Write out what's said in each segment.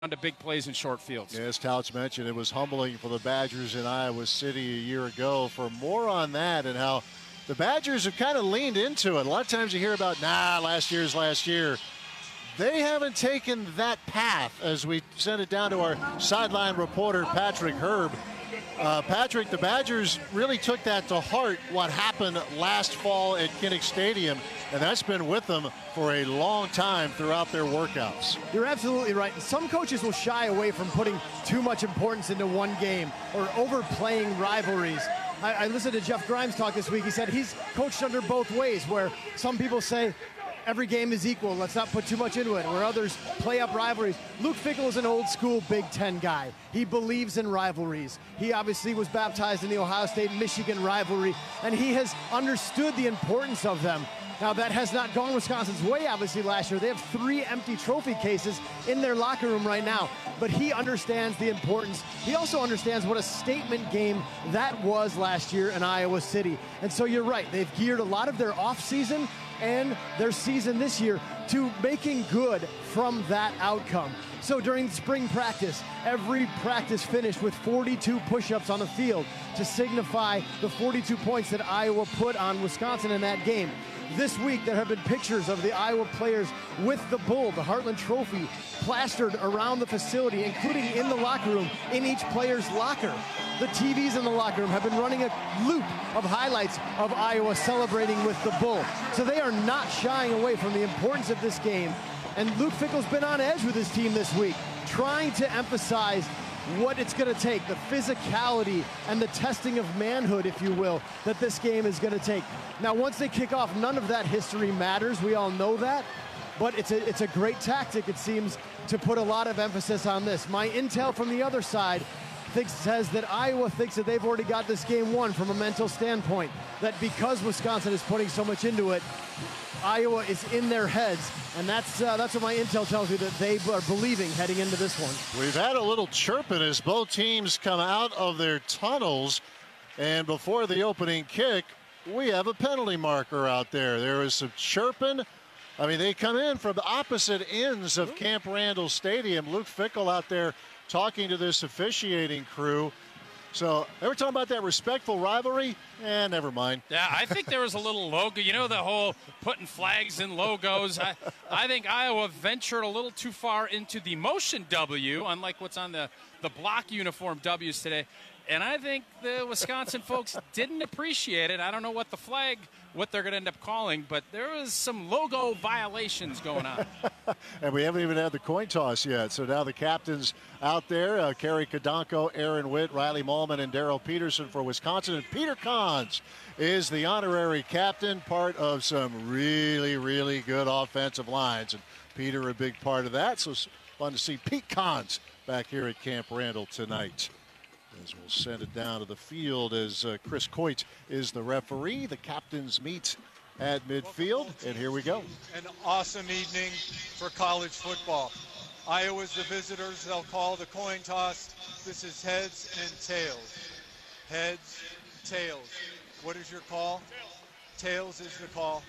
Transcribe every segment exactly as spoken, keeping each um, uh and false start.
to big plays in short fields. Yeah, as Couch mentioned, it was humbling for the Badgers in Iowa City a year ago. For more on that and how the Badgers have kind of leaned into it. A lot of times you hear about, nah, last year's last year. They haven't taken that path as we send it down to our sideline reporter, Patrick Herb. Uh, Patrick, the Badgers really took that to heart, what happened last fall at Kinnick Stadium, and that's been with them for a long time throughout their workouts. You're absolutely right. Some coaches will shy away from putting too much importance into one game or overplaying rivalries. I, I listened to Jeff Grimes talk this week. He said he's coached under both ways, where some people say, every game is equal, let's not put too much into it, where others play up rivalries. Luke Fickell is an old school Big Ten guy. He believes in rivalries. He obviously was baptized in the Ohio State-Michigan rivalry, and he has understood the importance of them. Now, that has not gone Wisconsin's way, obviously, last year. They have three empty trophy cases in their locker room right now, but he understands the importance. He also understands what a statement game that was last year in Iowa City. And so you're right, they've geared a lot of their offseason and their season this year to making good from that outcome. So during spring practice, every practice finished with forty-two push-ups on the field to signify the forty-two points that Iowa put on Wisconsin in that game. This week, there have been pictures of the Iowa players with the bull, the Heartland Trophy, plastered around the facility, including in the locker room, in each player's locker. The T Vs in the locker room have been running a loop of highlights of Iowa celebrating with the bull. So they are not shying away from the importance of this game. And Luke Fickell's been on edge with his team this week, trying to emphasize what it's going to take, the physicality and the testing of manhood, if you will, that this game is going to take. Now, once they kick off, none of that history matters. We all know that. But it's a, it's a great tactic, it seems, to put a lot of emphasis on this. My intel from the other side thinks, says that Iowa thinks that they've already got this game won from a mental standpoint, that because Wisconsin is putting so much into it, Iowa is in their heads, and that's uh, that's what my intel tells me, that they are believing heading into this one. We've had a little chirping as both teams come out of their tunnels, and before the opening kick, we have a penalty marker out there. There is some chirping. I mean, they come in from the opposite ends of Camp Randall Stadium. Luke Fickell out there talking to this officiating crew. So, they were talking about that respectful rivalry? Eh, never mind. Yeah, I think there was a little logo. You know, the whole putting flags in logos. I, I think Iowa ventured a little too far into the motion W, unlike what's on the, the block uniform W's today. And I think the Wisconsin folks didn't appreciate it. I don't know what the flag, what they're going to end up calling, but there was some logo violations going on. And we haven't even had the coin toss yet. So now the captains out there, uh, Kerry Kodonko, Aaron Witt, Riley Mahlman, and Daryl Peterson for Wisconsin. And Peter Kahns is the honorary captain, part of some really, really good offensive lines. And Peter a big part of that. So it's fun to see Pete Kahns back here at Camp Randall tonight. As we'll send it down to the field as uh, Chris Coit is the referee. The captains meet at midfield, and here we go. An awesome evening for college football. Iowa's the visitors. They'll call the coin toss. This is heads and tails. Heads, tails. What is your call? Tails, tails is the call.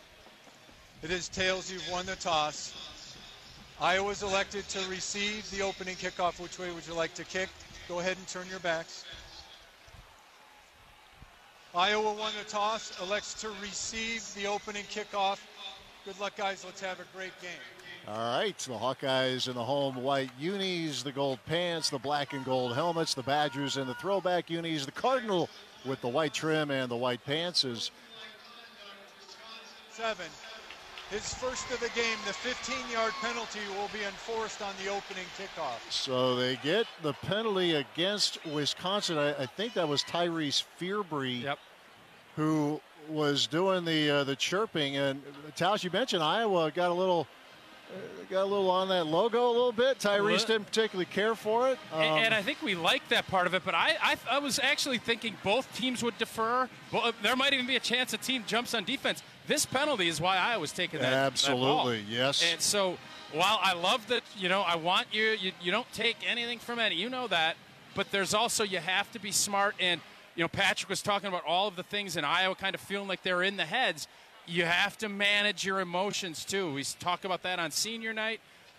It is tails. You've won the toss. Iowa's elected to receive the opening kickoff. Which way would you like to kick? Go ahead and turn your backs. Iowa won the toss, elects to receive the opening kickoff. Good luck, guys. Let's have a great game. All right, the Hawkeyes in the home white unis, the gold pants, the black and gold helmets, the Badgers in the throwback unis, the Cardinal with the white trim and the white pants is seven. His first of the game, the fifteen-yard penalty will be enforced on the opening kickoff. So they get the penalty against Wisconsin. I, I think that was Tyrese Fearbry, yep, who was doing the uh, the chirping. And Tausch, you mentioned Iowa got a little uh, got a little on that logo a little bit. Tyrese didn't particularly care for it. Um, and, and I think we like that part of it. But I, I I was actually thinking both teams would defer. But there might even be a chance a team jumps on defense. This penalty is why I was taking that. Absolutely, that ball. Yes. And so, while I love that, you know, I want you, you, you don't take anything from any, you know that, but there's also, you have to be smart. And, you know, Patrick was talking about all of the things in Iowa kind of feeling like they're in the heads. You have to manage your emotions, too. We talk about that on senior night.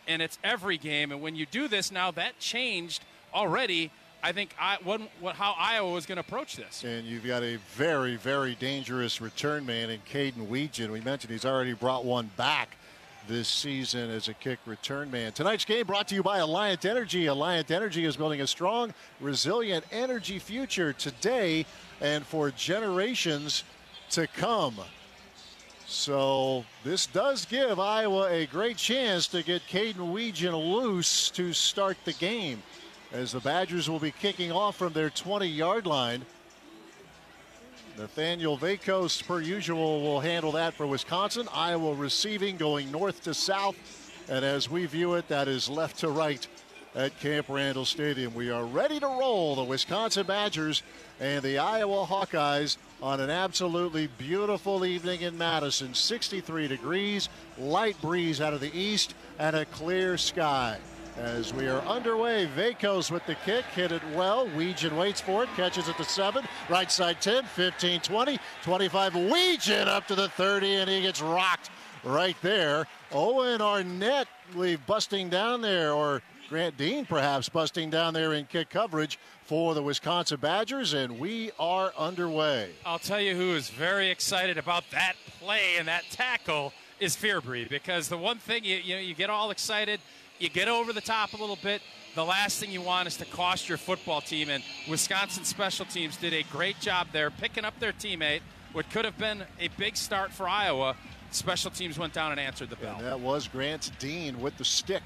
and it's every game. And when you do this now, that changed already. I think I, what, what, how Iowa was going to approach this. And you've got a very, very dangerous return man in Caden Weegan. We mentioned he's already brought one back this season as a kick return man. Tonight's game brought to you by Alliant Energy. Alliant Energy is building a strong, resilient energy future today and for generations to come. So this does give Iowa a great chance to get Caden Weegan loose to start the game, as the Badgers will be kicking off from their twenty-yard line. Nathaniel Vakos, per usual, will handle that for Wisconsin. Iowa receiving, going north to south. And as we view it, that is left to right at Camp Randall Stadium. We are ready to roll the Wisconsin Badgers and the Iowa Hawkeyes on an absolutely beautiful evening in Madison. sixty-three degrees, light breeze out of the east, and a clear sky. As we are underway, Vakos with the kick, hit it well. Weegan waits for it, catches it to seven. Right side ten, fifteen, twenty, twenty-five. Weegan up to the thirty, and he gets rocked right there. Owen Arnett leave busting down there, or Grant Dean perhaps busting down there in kick coverage for the Wisconsin Badgers, and we are underway. I'll tell you who is very excited about that play and that tackle is Fearbreed, because the one thing, you, you know, you get all excited, you get over the top a little bit. The last thing you want is to cost your football team, and Wisconsin special teams did a great job there picking up their teammate. What could have been a big start for Iowa, special teams went down and answered the bell. And that was Grant Dean with the stick.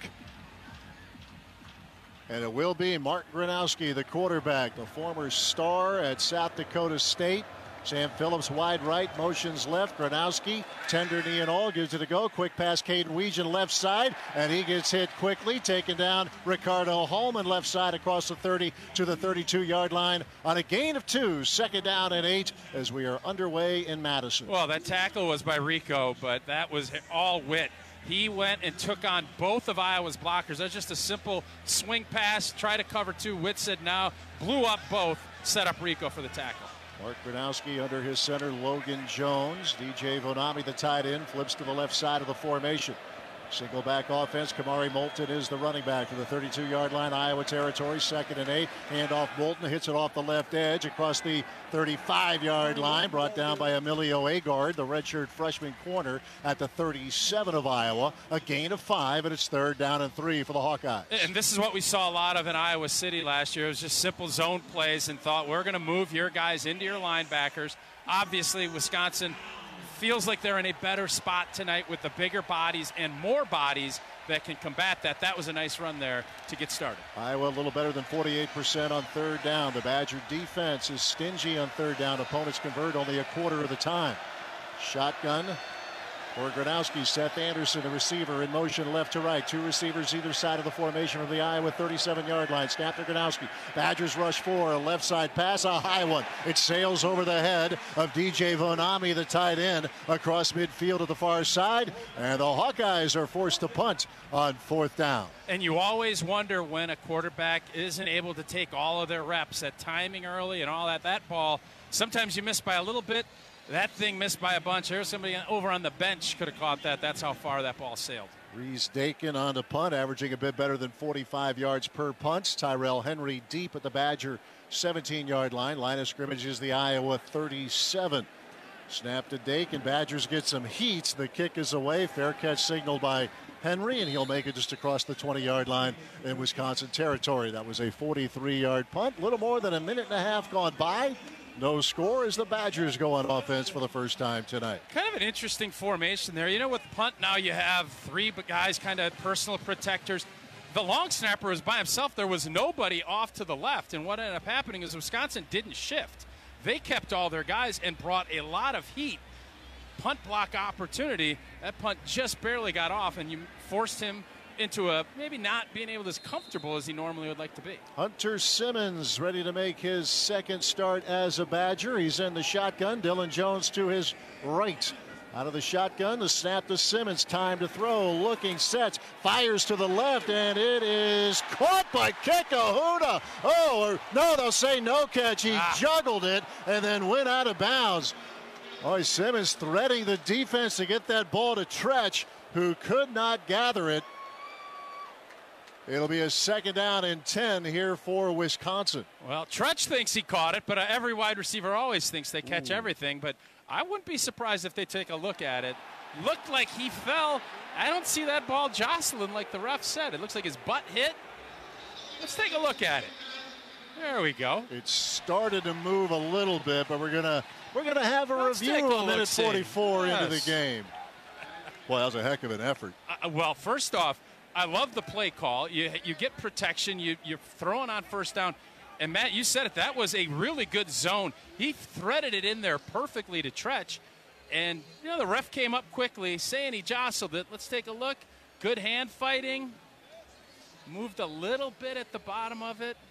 And it will be Mark Gronowski, the quarterback, the former star at South Dakota State. Sam Phillips wide right, motions left. Gronowski, tender knee and all, gives it a go. Quick pass, Caden Weegan left side, and he gets hit quickly, taken down Ricardo Holman left side across the thirty to the thirty-two-yard line on a gain of two. Second down and eight as we are underway in Madison. Well, that tackle was by Rico, but that was all Witt. He went and took on both of Iowa's blockers. That's just a simple swing pass, try to cover two. Witt said now, blew up both, set up Rico for the tackle. Mark Gronowski under his center, Logan Jones. D J Vonami, the tight end, flips to the left side of the formation. Single back offense. Kamari Moulton is the running back to the thirty-two-yard line, Iowa territory. Second and eight. Handoff Moulton, hits it off the left edge across the thirty-five-yard line. Brought down by Emilio Agard, the redshirt freshman corner at the thirty-seven of Iowa. A gain of five, and it's third down and three for the Hawkeyes. And this is what we saw a lot of in Iowa City last year. It was just simple zone plays and thought, we're going to move your guys into your linebackers. Obviously, Wisconsin feels like they're in a better spot tonight with the bigger bodies and more bodies that can combat that. That was a nice run there to get started. Iowa a little better than forty-eight percent on third down. The Badger defense is stingy on third down. Opponents convert only a quarter of the time. Shotgun for Gronowski. Seth Anderson, the receiver, in motion left to right. Two receivers either side of the formation from the Iowa thirty-seven-yard line. Snap to Gronowski. Badgers rush for a left side pass, a high one. It sails over the head of D J Vonami, the tight end, across midfield to the far side. And the Hawkeyes are forced to punt on fourth down. And you always wonder when a quarterback isn't able to take all of their reps, that timing early and all that. That ball, sometimes you miss by a little bit. That thing missed by a bunch. There's somebody over on the bench could have caught that. That's how far that ball sailed. Reese Dakin on the punt, averaging a bit better than forty-five yards per punt. Tyrell Henry deep at the Badger seventeen-yard line. Line of scrimmage is the Iowa thirty-seven. Snap to Dakin. Badgers get some heat. The kick is away. Fair catch signaled by Henry, and he'll make it just across the twenty-yard line in Wisconsin territory. That was a forty-three-yard punt. A little more than a minute and a half gone by. No score as the Badgers go on offense for the first time tonight. Kind of an interesting formation there. You know, with the punt now you have three guys kind of personal protectors. The long snapper was by himself. There was nobody off to the left. And what ended up happening is Wisconsin didn't shift. They kept all their guys and brought a lot of heat. Punt block opportunity. That punt just barely got off, and you forced him into a maybe not being able to as comfortable as he normally would like to be. Hunter Simmons ready to make his second start as a Badger. He's in the shotgun. Dylan Jones to his right. Out of the shotgun, the snap to Simmons. Time to throw. Looking, sets, fires to the left, and it is caught by Kekuhuda. Oh, or no, they'll say no catch. He ah. juggled it and then went out of bounds. Boy, Simmons threading the defense to get that ball to Tretch, who could not gather it. It'll be a second down and ten here for Wisconsin. Well, Treach thinks he caught it, but uh, every wide receiver always thinks they catch Ooh. everything. But I wouldn't be surprised if they take a look at it. Looked like he fell. I don't see that ball jostling like the ref said. It looks like his butt hit. Let's take a look at it. There we go. It started to move a little bit, but we're gonna we're gonna have a Let's review take a a minute look-see. forty-four Yes. into the game. Boy, that was a heck of an effort. Uh, well, first off, I love the play call. You you get protection. You you're throwing on first down. And Matt, you said it. That was a really good zone. He threaded it in there perfectly to Treach. And, you know, the ref came up quickly saying he jostled it. Let's take a look. Good hand fighting. Moved a little bit at the bottom of it.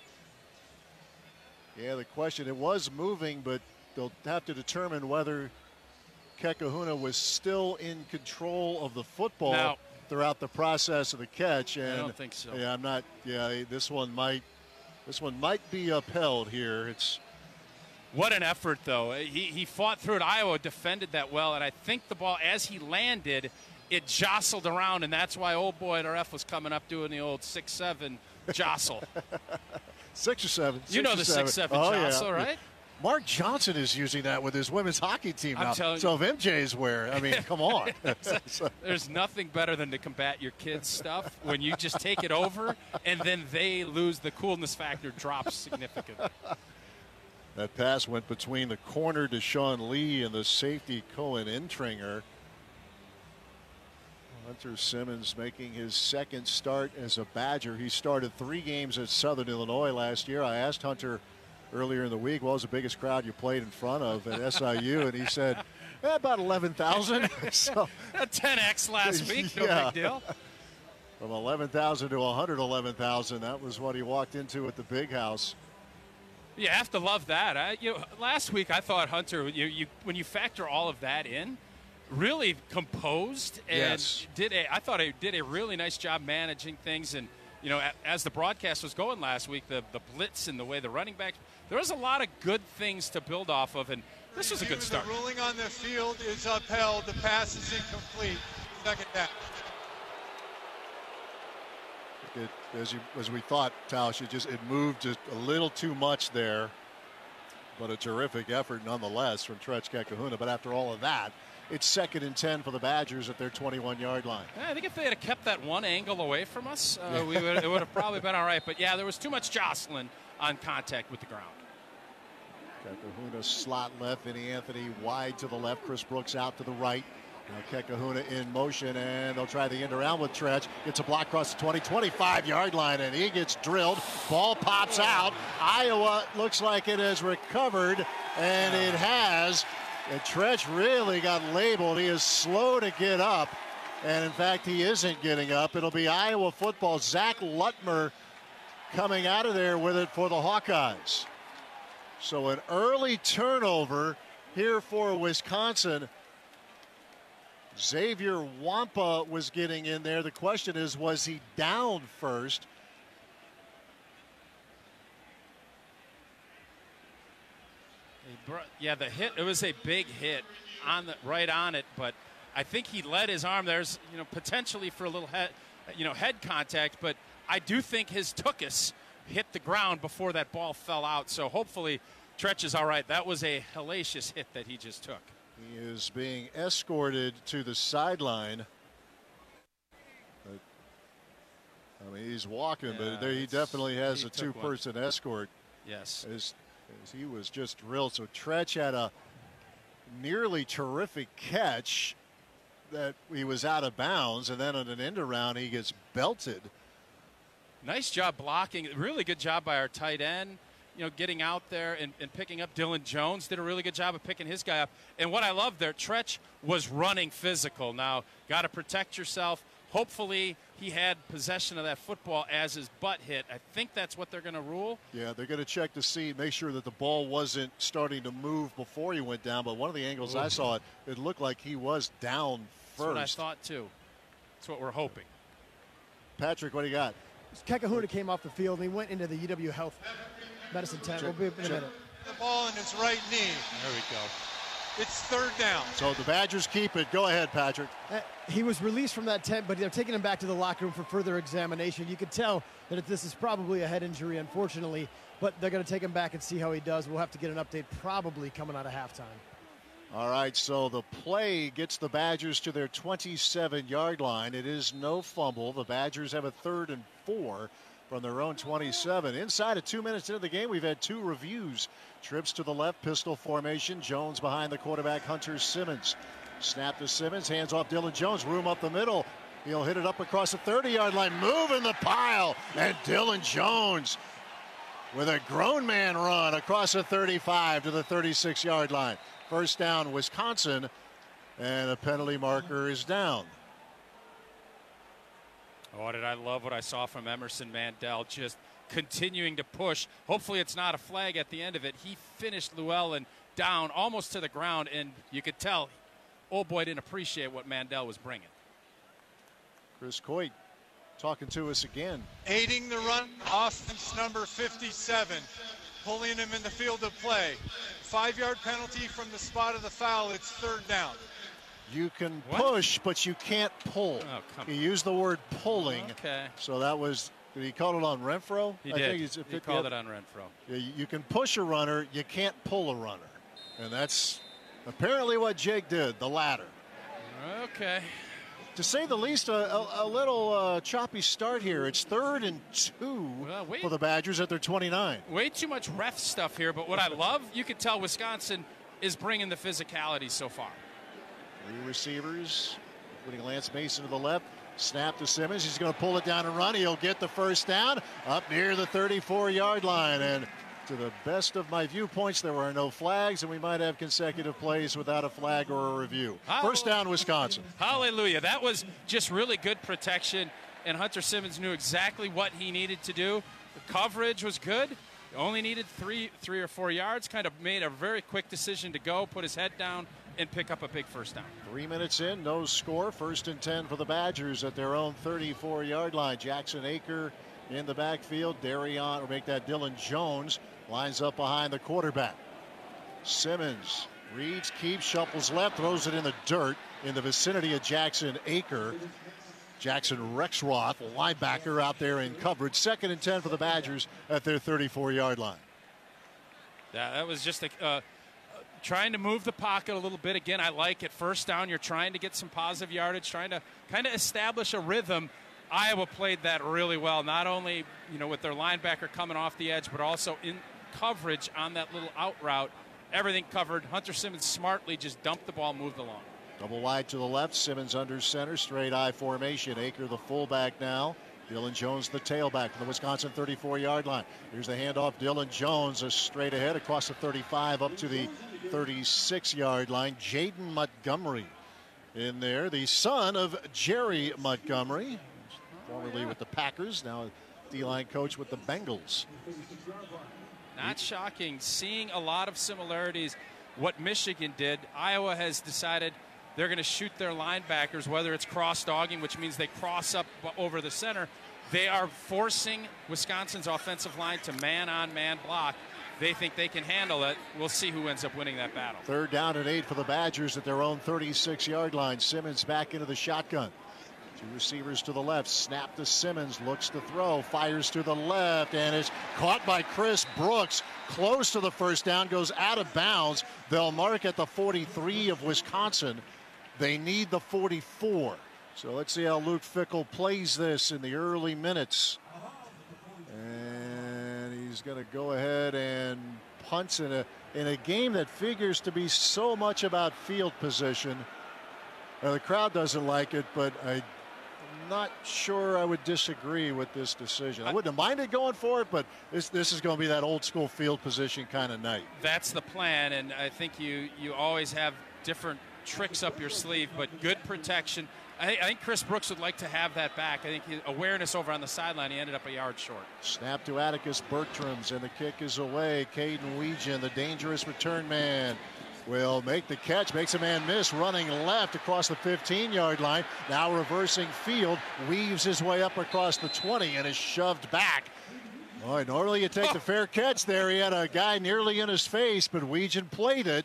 Yeah, the question, it was moving, but they'll have to determine whether Kekahuna was still in control of the football Now, throughout the process of the catch. And I don't think so. Yeah, I'm not. Yeah, this one might. This one might be upheld here. It's What an effort, though. He, he fought through it. Iowa defended that well, and I think the ball, as he landed, it jostled around, and that's why old boy at R F was coming up doing the old six seven jostle. six or seven. You know the six seven oh, jostle, yeah. right? Mark Johnson is using that with his women's hockey team I'm now. telling So you. if M J's where, I mean, come on. So- There's nothing better than to combat your kids' stuff when you just take it over, and then they lose. The coolness factor drops significantly. That pass went between the corner to Sean Lee and the safety Cohen Intringer. Hunter Simmons making his second start as a Badger. He started three games at Southern Illinois last year. I asked Hunter earlier in the week, what was the biggest crowd you played in front of at S I U? And he said, eh, about eleven thousand. So, ten X last week, no Yeah. big deal. From eleven thousand to one hundred eleven thousand, that was what he walked into at the Big House. You have to love that. I, you know, last week I thought Hunter, you, you, when you factor all of that in, really composed and Yes. did a. I thought he did a really nice job managing things. And you know, a, as the broadcast was going last week, the the blitz and the way the running backs, there was a lot of good things to build off of, and this was a good start. The ruling on the field is upheld. The pass is incomplete. Second down. It, as you as we thought, Tausch, it just it moved just a little too much there, but a terrific effort nonetheless from Treach Kekahuna. But after all of that, it's second and ten for the Badgers at their twenty-one yard line. I think if they had kept that one angle away from us, uh, we would, it would have probably been all right. But yeah, there was too much jostling on contact with the ground. Kekahuna slot left, Vinny Anthony wide to the left, Chris Brooks out to the right. Now Kekahuna in motion, and they'll try the end around with Treach. Gets a block across the twenty, twenty-five yard line, and he gets drilled. Ball pops out. Iowa looks like it has recovered, and it has. And Treach really got labeled. He is slow to get up, and in fact, he isn't getting up. It'll be Iowa football. Zach Lutmer coming out of there with it for the Hawkeyes. So an early turnover here for Wisconsin. Xavier Wampa was getting in there. The question is, was he down first? Yeah, the hit, it was a big hit on the right on it, but I think he led his arm. There's, you know, potentially for a little head, you know, head contact, but I do think his tuchus hit the ground before that ball fell out. So hopefully Treach is all right. That was a hellacious hit that he just took. He is being escorted to the sideline. But, I mean, he's walking, Yeah, but there he it's- definitely has he a took one. two-person escort. Yes. As, as he was just drilled. So Treach had a nearly terrific catch that he was out of bounds, and then on an end around he gets belted. Nice job blocking. Really good job by our tight end. You know, getting out there and, and picking up Dylan Jones. Did a really good job of picking his guy up. And what I love there, Treach was running physical. Now, got to protect yourself. Hopefully, he had possession of that football as his butt hit. I think that's what they're going to rule. Yeah, they're going to check to see, make sure that the ball wasn't starting to move before he went down. But one of the angles Ooh. I saw, it, it looked like he was down first. That's what I thought, too. That's what we're hoping. Patrick, what do you got? Kekahuna came off the field and he went into the U W Health Medicine tent. We'll be in a minute. The ball in his right knee. There we go. It's third down. So the Badgers keep it. Go ahead, Patrick. Uh, he was released from that tent, but they're taking him back to the locker room for further examination. You could tell that this is probably a head injury, unfortunately, but they're going to take him back and see how he does. We'll have to get an update probably coming out of halftime. All right, so the play gets the Badgers to their twenty-seven yard line. It is no fumble. The Badgers have a third and four from their own twenty-seven. Inside of two minutes into the game, we've had two reviews. Trips to the left, pistol formation. Jones behind the quarterback, Hunter Simmons. Snap to Simmons, hands off Dylan Jones. Room up the middle. He'll hit it up across the thirty yard line. Moving the pile. And Dylan Jones with a grown man run across the thirty-five to the thirty-six yard line. First down, Wisconsin. And a penalty marker is down. Oh, did I love what I saw from Emerson Mandel, just continuing to push. Hopefully it's not a flag at the end of it. He finished Llewellyn down almost to the ground, and you could tell old boy didn't appreciate what Mandel was bringing. Chris Coit talking to us again. Aiding the run, offense number fifty-seven, pulling him in the field of play. Five yard penalty from the spot of the foul. It's third down. You can What? push, but you can't pull. Oh, come he used the word pulling. Okay. So that was, did he call it on Renfro? He I did. Think he's, he called it on Renfro. Yeah, you, you can push a runner, you can't pull a runner. And that's apparently what Jake did, the latter. Okay. To say the least, a, a, a little uh, choppy start here. It's third and two Well, wait. for the Badgers at their twenty-nine. Way too much ref stuff here, but what I love, you can tell Wisconsin is bringing the physicality so far. Three receivers, putting Lance Mason to the left. Snap to Simmons. He's going to pull it down and run. He'll get the first down up near the thirty-four yard line. And to the best of my viewpoints, there were no flags, and we might have consecutive plays without a flag or a review. First down, Wisconsin. Hallelujah. That was just really good protection, and Hunter Simmons knew exactly what he needed to do. The coverage was good. Only needed three, three or four yards. Kind of made a very quick decision to go, put his head down, and pick up a big first down. Three minutes in, no score. First and ten for the Badgers at their own thirty-four yard line. Jackson Aker in the backfield. Darion, or make that Dylan Jones, lines up behind the quarterback. Simmons reads, keeps, shuffles left, throws it in the dirt in the vicinity of Jackson Aker. Jackson Rexroth, linebacker, out there in coverage. Second and ten for the Badgers at their thirty-four yard line. Yeah, that was just a, uh, trying to move the pocket a little bit. Again, I like it. First down, you're trying to get some positive yardage, trying to kind of establish a rhythm. Iowa played that really well, not only, you know, with their linebacker coming off the edge, but also in coverage on that little out route. Everything covered. Hunter Simmons smartly just dumped the ball, moved along. Double wide to the left. Simmons under center. Straight I formation. Aker the fullback now. Dylan Jones the tailback from the Wisconsin thirty-four yard line. Here's the handoff. Dylan Jones is straight ahead across the thirty-five up to the thirty-six yard line. Jaden Montgomery in there. The son of Jerry Montgomery. Formerly with the Packers. Now D-line coach with the Bengals. Not shocking. Seeing a lot of similarities. What Michigan did, Iowa has decided they're going to shoot their linebackers, whether it's cross-dogging, which means they cross up over the center. They are forcing Wisconsin's offensive line to man-on-man block. They think they can handle it. We'll see who ends up winning that battle. Third down and eight for the Badgers at their own thirty-six yard line. Simmons back into the shotgun. Two receivers to the left. Snap to Simmons. Looks to throw. Fires to the left. And it's caught by Chris Brooks. Close to the first down. Goes out of bounds. They'll mark at the forty-three of Wisconsin. They need the forty-four. So let's see how Luke Fickell plays this in the early minutes. And he's going to go ahead and punts in a, in a game that figures to be so much about field position. Now, the crowd doesn't like it, but I I'm not sure I would disagree with this decision. I wouldn't have minded going for it, but this this is going to be that old school field position kind of night. That's the plan, and I think you you always have different tricks up your sleeve, but good protection. I, I think Chris Brooks would like to have that back. I think his awareness over on the sideline, he ended up a yard short. Snap to Atticus Bertrams, and the kick is away. Caden Weegan, the dangerous return man, will make the catch, makes a man miss, running left across the fifteen yard line. Now reversing field, weaves his way up across the twenty and is shoved back. Boy, normally you take oh. the fair catch there. He had a guy nearly in his face, but Weegan played it.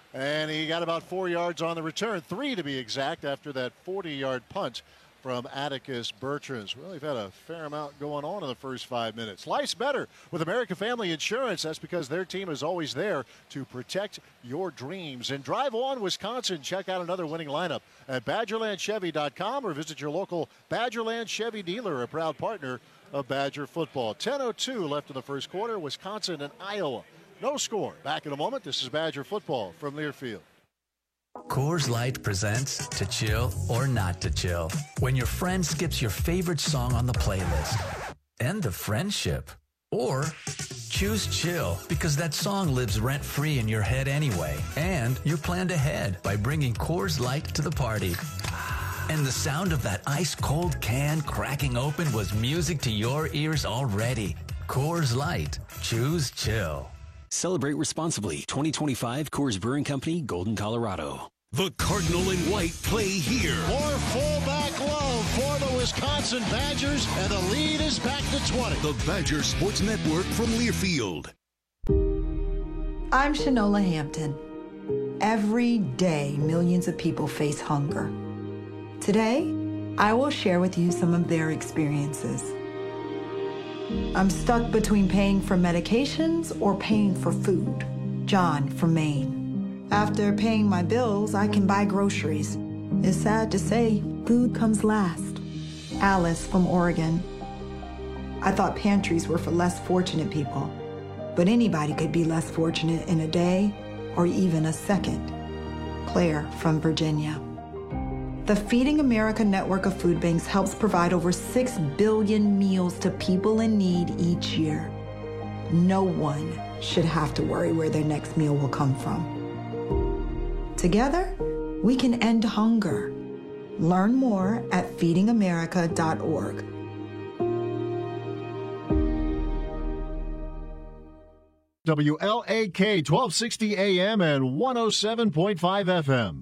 And he got about four yards on the return, three to be exact, after that forty-yard punt from Atticus Bertrands. Well, we've had a fair amount going on in the first five minutes. Life's better with American Family Insurance. That's because their team is always there to protect your dreams. And drive on Wisconsin. Check out another winning lineup at Badgerland Chevy dot com or visit your local Badgerland Chevy dealer, a proud partner of Badger football. ten oh two left in the first quarter. Wisconsin and Iowa. No score. Back in a moment. This is Badger football from Learfield. Coors Light presents To Chill or Not to Chill. When your friend skips your favorite song on the playlist. End the friendship. Or choose chill because that song lives rent-free in your head anyway. And you're planned ahead by bringing Coors Light to the party. And the sound of that ice-cold can cracking open was music to your ears already. Coors Light. Choose chill. Celebrate responsibly. twenty twenty-five Coors Brewing Company, Golden, Colorado. The Cardinal and White play here. More fullback love for the Wisconsin Badgers, and the lead is back to twenty. The Badger Sports Network from Learfield. I'm Shanola Hampton. Every day, millions of people face hunger. Today, I will share with you some of their experiences. I'm stuck between paying for medications or paying for food. John from Maine. After paying my bills, I can buy groceries. It's sad to say, food comes last. Alice from Oregon. I thought pantries were for less fortunate people, but anybody could be less fortunate in a day or even a second. Claire from Virginia. The Feeding America network of food banks helps provide over six billion meals to people in need each year. No one should have to worry where their next meal will come from. Together, we can end hunger. Learn more at feeding america dot org. W L A K twelve sixty A M and one oh seven point five F M.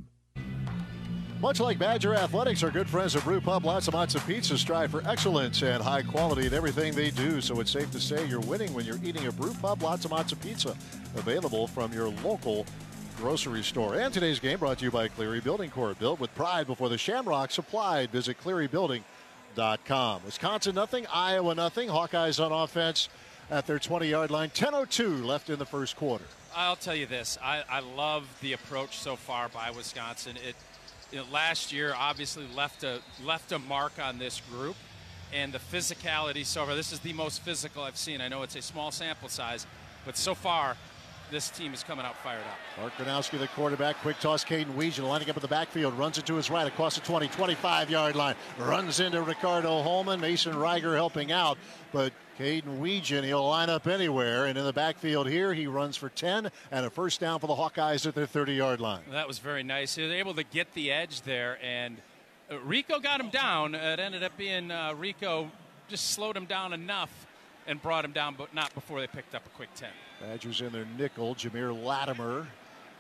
Much like Badger Athletics, our good friends at Brew Pub Lots of Matzo Pizza strive for excellence and high quality in everything they do. So it's safe to say you're winning when you're eating a Brew Pub Lots of Matzo Pizza, available from your local grocery store. And today's game brought to you by Cleary Building Corp. Built with pride before the Shamrock supplied. Visit cleary building dot com. Wisconsin nothing, Iowa nothing. Hawkeyes on offense at their twenty-yard line. ten oh two left in the first quarter. I'll tell you this. I, I love the approach so far by Wisconsin. It You know, last year obviously left a left a mark on this group, and the physicality so far. This is the most physical I've seen. I know it's a small sample size, but so far this team is coming out fired up. Mark Gronowski, the quarterback. Quick toss, Caden Weegan lining up at the backfield. Runs it to his right across the twenty, twenty-five-yard line. Runs into Ricardo Holman. Mason Reiger helping out. But Caden Weegan, he'll line up anywhere. And in the backfield here, he runs for ten and a first down for the Hawkeyes at their thirty-yard line. That was very nice. He was able to get the edge there. And uh, Rico got him down. It ended up being uh, Rico just slowed him down enough and brought him down, but not before they picked up a quick ten. Badgers in their nickel. Jameer Latimer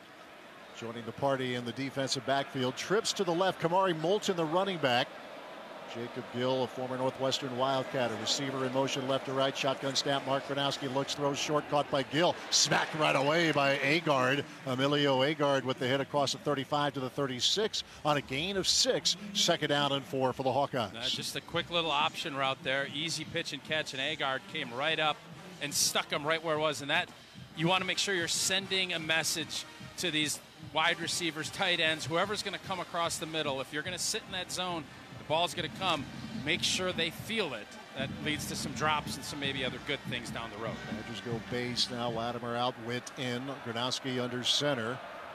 joining the party in the defensive backfield. Trips to the left. Kamari Moulton, the running back. Jacob Gill, a former Northwestern Wildcat, a receiver in motion left to right. Shotgun snap. Mark Gronowski looks, throws short, caught by Gill. Smacked right away by Agard. Emilio Agard with the hit across the thirty-five to the thirty-six on a gain of six. Second down and four for the Hawkeyes. Uh, just a quick little option route there. Easy pitch and catch, and Agard came right up and stuck him right where it was. And that, you want to make sure you're sending a message to these wide receivers, tight ends, whoever's going to come across the middle. If you're going to sit in that zone, the ball's going to come. Make sure they feel it. That leads to some drops and some maybe other good things down the road. Badgers go base now. Latimer out, Witt in. Gronowski under center.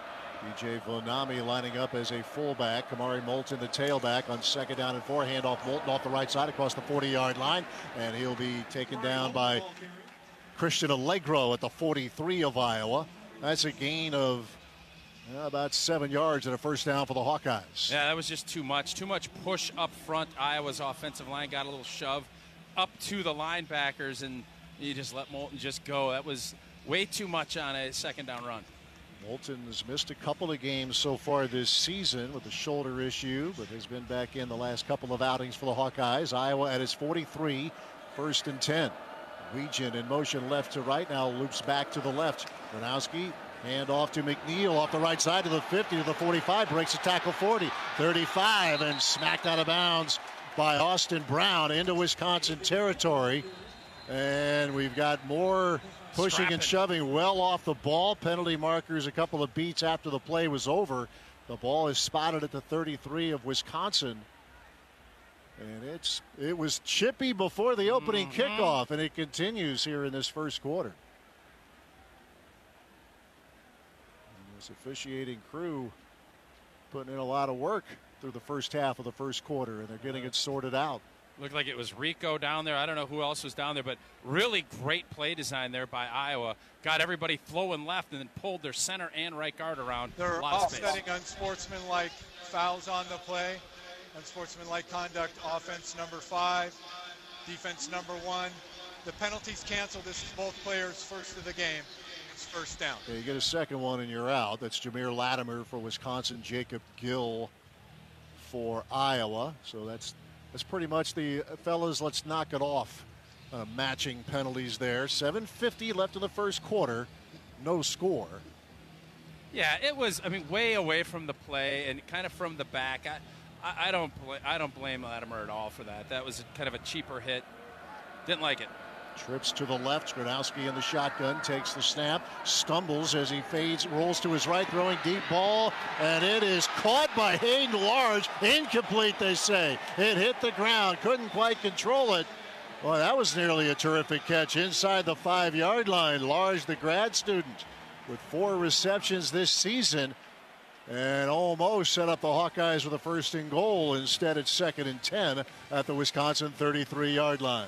B J Vonami lining up as a fullback. Kamari Moulton, the tailback, on second down and four. Handoff Moulton off the right side across the forty-yard line. And he'll be taken down by Christian Allegro at the forty-three of Iowa. That's a gain of uh, about seven yards and a first down for the Hawkeyes. Yeah, that was just too much. Too much push up front. Iowa's offensive line got a little shove up to the linebackers, and you just let Moulton just go. That was way too much on a second down run. Moulton has missed a couple of games so far this season with a shoulder issue, but has been back in the last couple of outings for the Hawkeyes. Iowa at its forty-three, first and ten. Weegan in motion left to right, now loops back to the left. Gronowski Hand off to McNeil off the right side to the fifty, to the forty-five, breaks a tackle forty, thirty-five, and smacked out of bounds by Austin Brown into Wisconsin territory. And we've got more pushing Scrapping. and shoving well off the ball. Penalty markers a couple of beats after the play was over. The ball is spotted at the thirty-three of Wisconsin. And it's it was chippy before the opening Mm-hmm. kickoff, and it continues here in this first quarter. And this officiating crew putting in a lot of work through the first half of the first quarter, and they're getting it sorted out. Looked like it was Rico down there. I don't know who else was down there, but really great play design there by Iowa. Got everybody flowing left and then pulled their center and right guard around. They're a lot of space. offsetting unsportsmanlike fouls on the play. Unsportsmanlike conduct, offense number five, defense number one. The penalty's canceled. This is both players' first of the game. It's first down. Okay, you get a second one and you're out. That's Jameer Latimer for Wisconsin, Jacob Gill for Iowa. So that's that's pretty much the uh, fellas, let's knock it off. Uh, matching penalties there. seven fifty left in the first quarter. No score. Yeah, it was, I mean, way away from the play and kind of from the back. I, I, I don't bl- I don't blame Latimer at all for that. That was kind of a cheaper hit. Didn't like it. Trips to the left. Gronowski in the shotgun, takes the snap, stumbles as he fades, rolls to his right, throwing deep ball, and it is caught by Hayden Large. Incomplete, they say. It hit the ground, couldn't quite control it. Well, that was nearly a terrific catch inside the five-yard line. Large, the grad student, with four receptions this season, and almost set up the Hawkeyes with a first and goal. Instead, it's second and ten at the Wisconsin thirty-three-yard line.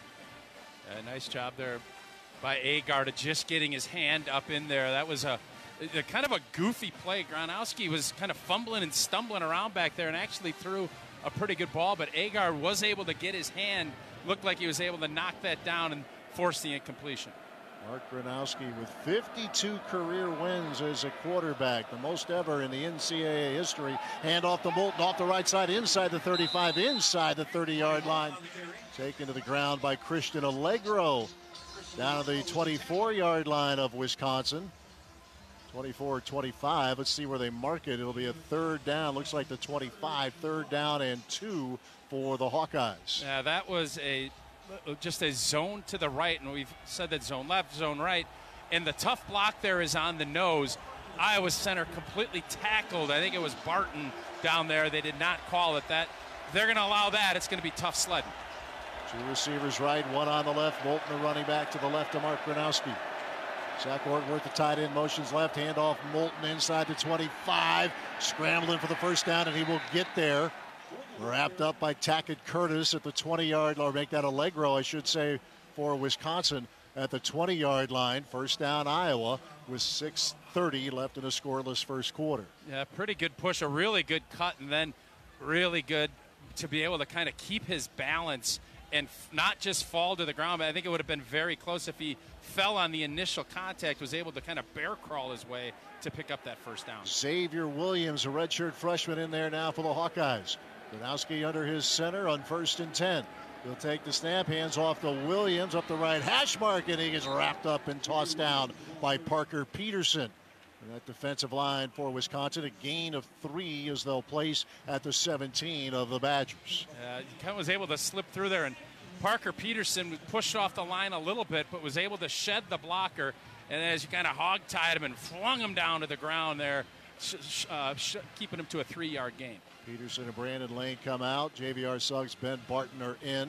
A nice job there by Agar to just getting his hand up in there. That was a, a kind of a goofy play. Gronowski was kind of fumbling and stumbling around back there and actually threw a pretty good ball, but Agar was able to get his hand. Looked like he was able to knock that down and force the incompletion. Mark Gronowski with fifty-two career wins as a quarterback, the most ever in the N C double A history. Hand off to Moulton off the right side, inside the thirty-five, inside the thirty-yard line. Taken to the ground by Christian Allegro. Down to the twenty-four-yard line of Wisconsin. twenty-four twenty-five. Let's see where they mark it. It'll be a third down. Looks like the twenty-five. Third down and two for the Hawkeyes. Yeah, that was a just a zone to the right, and we've said that zone left, zone right. And the tough block there is on the nose. Iowa center completely tackled. I think it was Barton down there. They did not call it. That they're going to allow that. It's going to be tough sledding. Two receivers right, one on the left. Moulton, the running back, to the left of Mark Gronowski. Zach Ortworth, the tight end, motions left. Handoff Moulton inside the twenty-five. Scrambling for the first down, and he will get there. Wrapped up by Tackett Curtis at the twenty-yard, or make that Allegro, I should say, for Wisconsin at the twenty-yard line. First down, Iowa, with six thirty left in a scoreless first quarter. Yeah, pretty good push, a really good cut, and then really good to be able to kind of keep his balance and f- not just fall to the ground. But I think it would have been very close if he fell on the initial contact, was able to kind of bear crawl his way to pick up that first down. Xavier Williams, a redshirt freshman, in there now for the Hawkeyes. Gronowski under his center on first and ten. He'll take the snap, hands off to Williams up the right hash mark, and he gets wrapped up and tossed down by Parker Peterson. And that defensive line for Wisconsin, a gain of three as they'll place at the seventeen of the Badgers. Uh, he kind of was able to slip through there, and Parker Peterson pushed off the line a little bit, but was able to shed the blocker, and as you kind of hog-tied him and flung him down to the ground there, sh- sh- uh, sh- keeping him to a three-yard gain. Peterson and Brandon Lane come out. J V R Suggs, Ben Barton are in.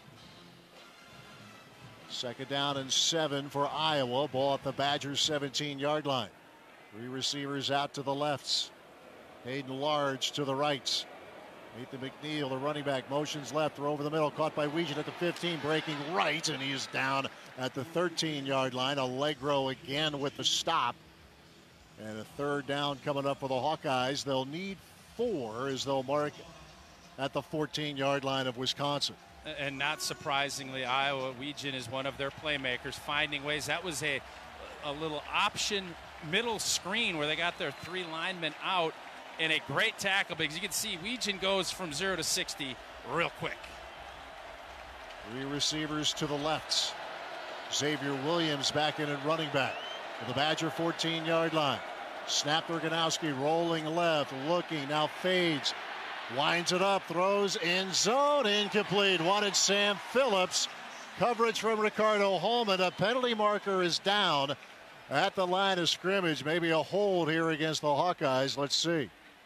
Second down and seven for Iowa. Ball at the Badgers' seventeen-yard line. Three receivers out to the lefts. Hayden Large to the rights. Nathan McNeil, the running back, motions left, throw over the middle, caught by Weegan at the fifteen, breaking right, and he is down at the thirteen-yard line. Allegro again with the stop. And a third down coming up for the Hawkeyes. They'll need four as they'll mark at the fourteen-yard line of Wisconsin. And not surprisingly, Iowa, Weegan is one of their playmakers, finding ways. That was a, a little option middle screen where they got their three linemen out, and a great tackle because you can see Weegan goes from zero to sixty real quick. Three receivers to the lefts. Xavier Williams back in at running back. the Badger fourteen-yard line. Snap to Organowski, rolling left, looking, now fades, winds it up, throws in zone, incomplete. Wanted Sam Phillips. Coverage from Ricardo Holman. A penalty marker is down at the line of scrimmage. Maybe a hold here against the Hawkeyes. Let's see.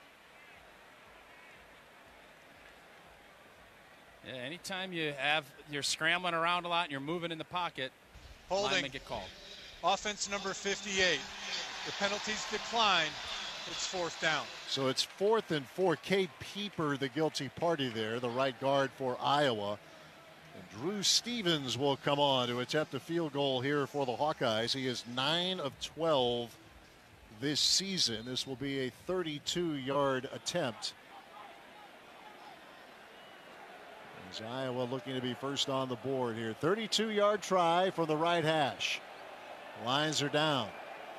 Yeah, anytime you have you're scrambling around a lot and you're moving in the pocket, holding, linemen get called. Offense number fifty-eight. The penalties decline. It's fourth down. So it's fourth and four. Cade Pieper, the guilty party there, the right guard for Iowa. And Drew Stevens will come on to attempt a field goal here for the Hawkeyes. He is nine of twelve this season. This will be a thirty-two-yard attempt. As Iowa looking to be first on the board here. thirty-two-yard try from the right hash. Lines are down.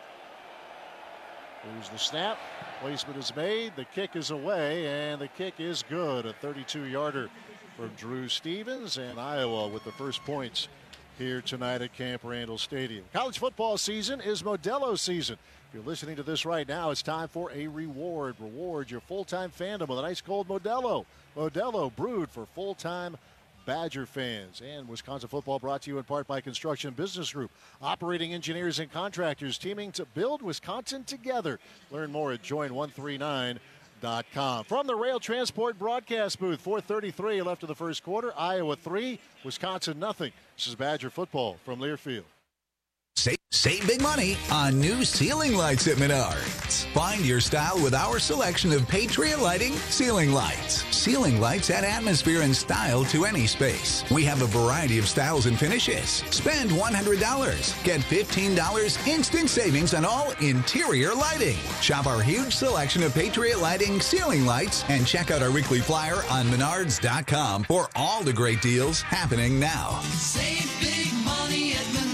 Here's the snap. Placement is made. The kick is away, and the kick is good. A thirty-two-yarder from Drew Stevens, and Iowa with the first points here tonight at Camp Randall Stadium. College football season is Modelo season. If you're listening to this right now, it's time for a reward. Reward your full-time fandom with an ice cold Modelo. Modelo brewed for full-time Badger fans. And Wisconsin football brought to you in part by Construction Business Group. Operating engineers and contractors teaming to build Wisconsin together. Learn more at join one three nine dot com. From the Rail Transport broadcast booth, four thirty-three left of the first quarter. Iowa three, Wisconsin nothing. This is Badger football from Learfield. Save, save big money on new ceiling lights at Menards. Find your style with our selection of Patriot Lighting ceiling lights. Ceiling lights add atmosphere and style to any space. We have a variety of styles and finishes. Spend one hundred dollars. Get fifteen dollars instant savings on all interior lighting. Shop our huge selection of Patriot Lighting ceiling lights and check out our weekly flyer on menards dot com for all the great deals happening now. Save big money at Menards.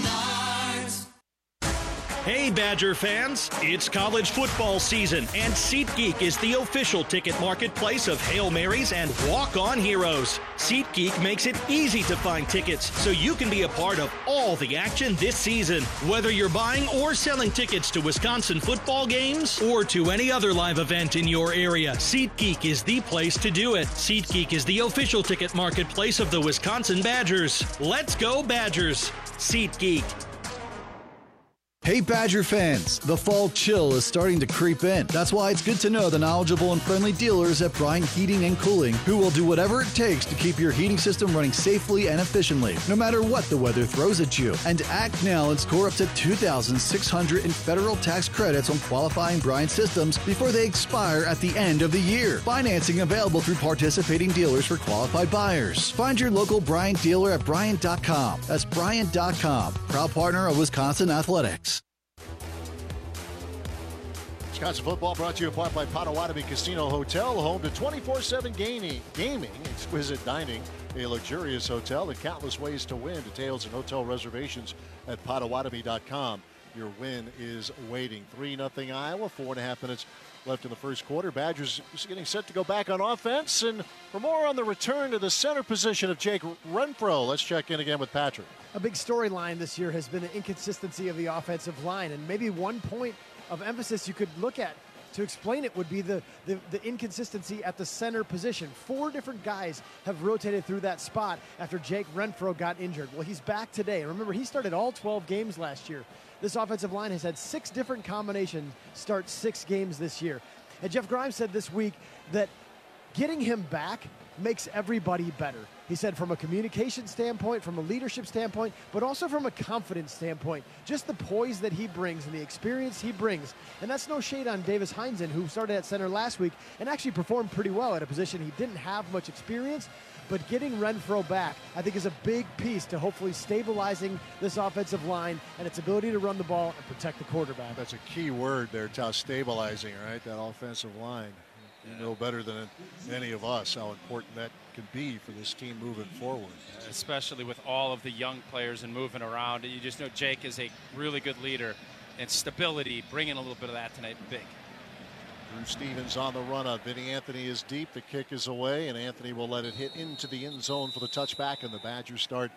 Hey, Badger fans, it's college football season, and SeatGeek is the official ticket marketplace of Hail Marys and walk-on heroes. SeatGeek makes it easy to find tickets so you can be a part of all the action this season. Whether you're buying or selling tickets to Wisconsin football games or to any other live event in your area, SeatGeek is the place to do it. SeatGeek is the official ticket marketplace of the Wisconsin Badgers. Let's go, Badgers! SeatGeek. Hey Badger fans, the fall chill is starting to creep in. That's why it's good to know the knowledgeable and friendly dealers at Bryant Heating and Cooling, who will do whatever it takes to keep your heating system running safely and efficiently, no matter what the weather throws at you. And act now and score up to two thousand six hundred dollars in federal tax credits on qualifying Bryant systems before they expire at the end of the year. Financing available through participating dealers for qualified buyers. Find your local Bryant dealer at Bryant dot com. That's Bryant dot com, proud partner of Wisconsin Athletics. Wisconsin football brought to you in part by Potawatomi Casino Hotel, home to twenty-four seven gaming, gaming, exquisite dining, a luxurious hotel, and countless ways to win. Details and hotel reservations at Potawatomi dot com. Your win is waiting. three nothing Iowa, four and a half minutes left in the first quarter. Badgers getting set to go back on offense. And for more on the return to the center position of Jake Renfro, let's check in again with Patrick. A big storyline this year has been the inconsistency of the offensive line, and maybe one point of emphasis you could look at to explain it would be the, the, the inconsistency at the center position. Four different guys have rotated through that spot after Jake Renfro got injured. Well, he's back today. Remember, he started all twelve games last year. This offensive line has had six different combinations start six games this year. And Jeff Grimes said this week that getting him back makes everybody better. He said from a communication standpoint, from a leadership standpoint, but also from a confidence standpoint. Just the poise that he brings and the experience he brings. And that's no shade on Davis Heinzen, who started at center last week and actually performed pretty well at a position he didn't have much experience. But getting Renfro back, I think, is a big piece to hopefully stabilizing this offensive line and its ability to run the ball and protect the quarterback. That's a key word there, Tao, stabilizing, right? That offensive line. You know better than any of us how important that can be for this team moving forward. Especially with all of the young players and moving around. You just know Jake is a really good leader, and stability, bringing a little bit of that tonight, big. Drew Stevens on the run up. Vinny Anthony is deep. The kick is away, and Anthony will let it hit into the end zone for the touchback, and the Badgers start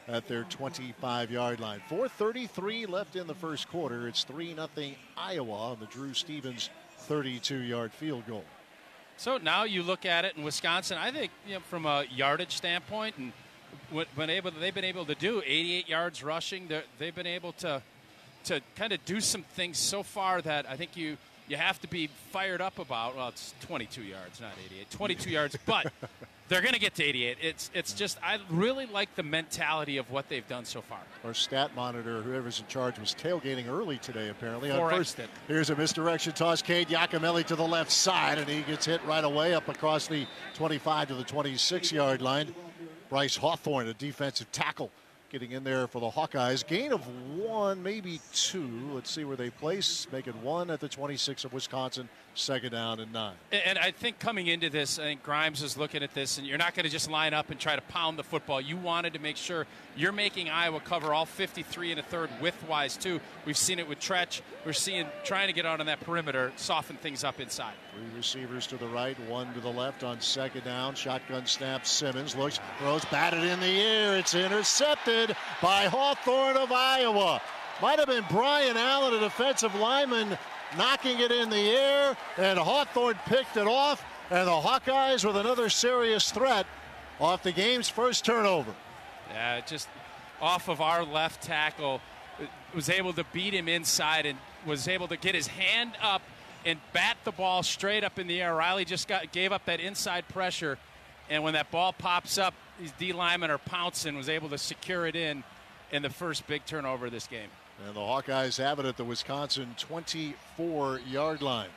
at their twenty-five-yard line. four thirty-three left in the first quarter. It's three nothing Iowa on the Drew Stevens thirty-two-yard field goal. So now you look at it in Wisconsin, I think, you know, from a yardage standpoint, and when able to, they've been able to do eighty-eight yards rushing. They've been able to to kind of do some things so far that I think you you have to be fired up about. Well, it's twenty-two yards, not eighty-eight. twenty-two yards, but they're going to get to eighty-eight. It's it's just I really like the mentality of what they've done so far. Our stat monitor, whoever's in charge, was tailgating early today, apparently. On first, here's a misdirection toss. Cade Giacomelli to the left side, and he gets hit right away up across the twenty-five to the twenty-six-yard line. Bryce Hawthorne, a defensive tackle, getting in there for the Hawkeyes. Gain of one, maybe two. Let's see where they place. Make it one at the twenty-six of Wisconsin. Second down and nine. And I think coming into this, I think Grimes is looking at this, and you're not going to just line up and try to pound the football. You wanted to make sure you're making Iowa cover all fifty-three and a third width-wise, too. We've seen it with Tretch. We're seeing trying to get out on that perimeter, soften things up inside. Three receivers to the right, one to the left on second down. Shotgun snap. Simmons looks, throws, batted in the air. It's intercepted by Hawthorne of Iowa. Might have been Brian Allen, a defensive lineman, knocking it in the air, and Hawthorne picked it off, and the Hawkeyes with another serious threat off the game's first turnover. Yeah, just off of our left tackle, was able to beat him inside and was able to get his hand up and bat the ball straight up in the air. Riley just got gave up that inside pressure, and when that ball pops up, these D linemen are pouncing, was able to secure it in in the first big turnover of this game. And the Hawkeyes have it at the Wisconsin twenty-four-yard line.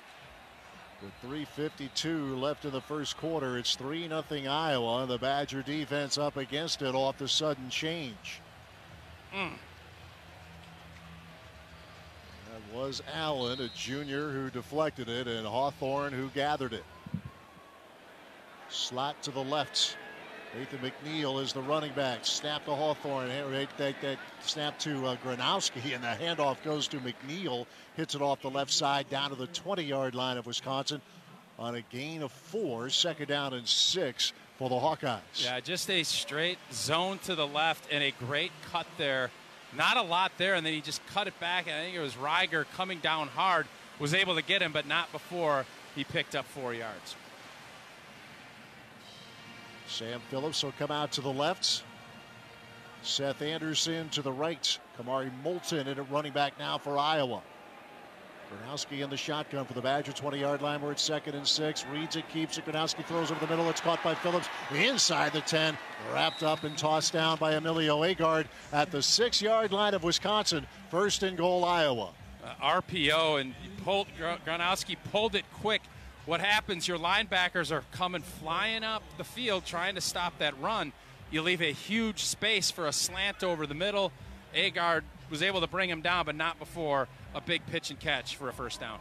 With three fifty-two left in the first quarter, it's three nothing Iowa. The Badger defense up against it off the sudden change. Mm. That was Allen, a junior, who deflected it, and Hawthorne who gathered it. Slot to the left. Nathan McNeil is the running back. Snap to Hawthorne. That, that, that snap to uh, Gronowski, and the handoff goes to McNeil. Hits it off the left side down to the twenty-yard line of Wisconsin on a gain of four. Second down and six for the Hawkeyes. Yeah, just a straight zone to the left and a great cut there. Not a lot there, and then he just cut it back. And I think it was Reiger coming down hard, was able to get him, but not before he picked up four yards. Sam Phillips will come out to the left. Seth Anderson to the right. Kamari Moulton in at running back now for Iowa. Gronowski in the shotgun for the Badger twenty-yard line. We're at second and six. Reads it, keeps it. Gronowski throws over the middle. It's caught by Phillips inside the ten. Wrapped up and tossed down by Emilio Agard at the six-yard line of Wisconsin. First and goal, Iowa. Uh, R P O, and pulled, Gronowski pulled it quick. What happens, your linebackers are coming flying up the field trying to stop that run. You leave a huge space for a slant over the middle. Agard was able to bring him down, but not before a big pitch and catch for a first down.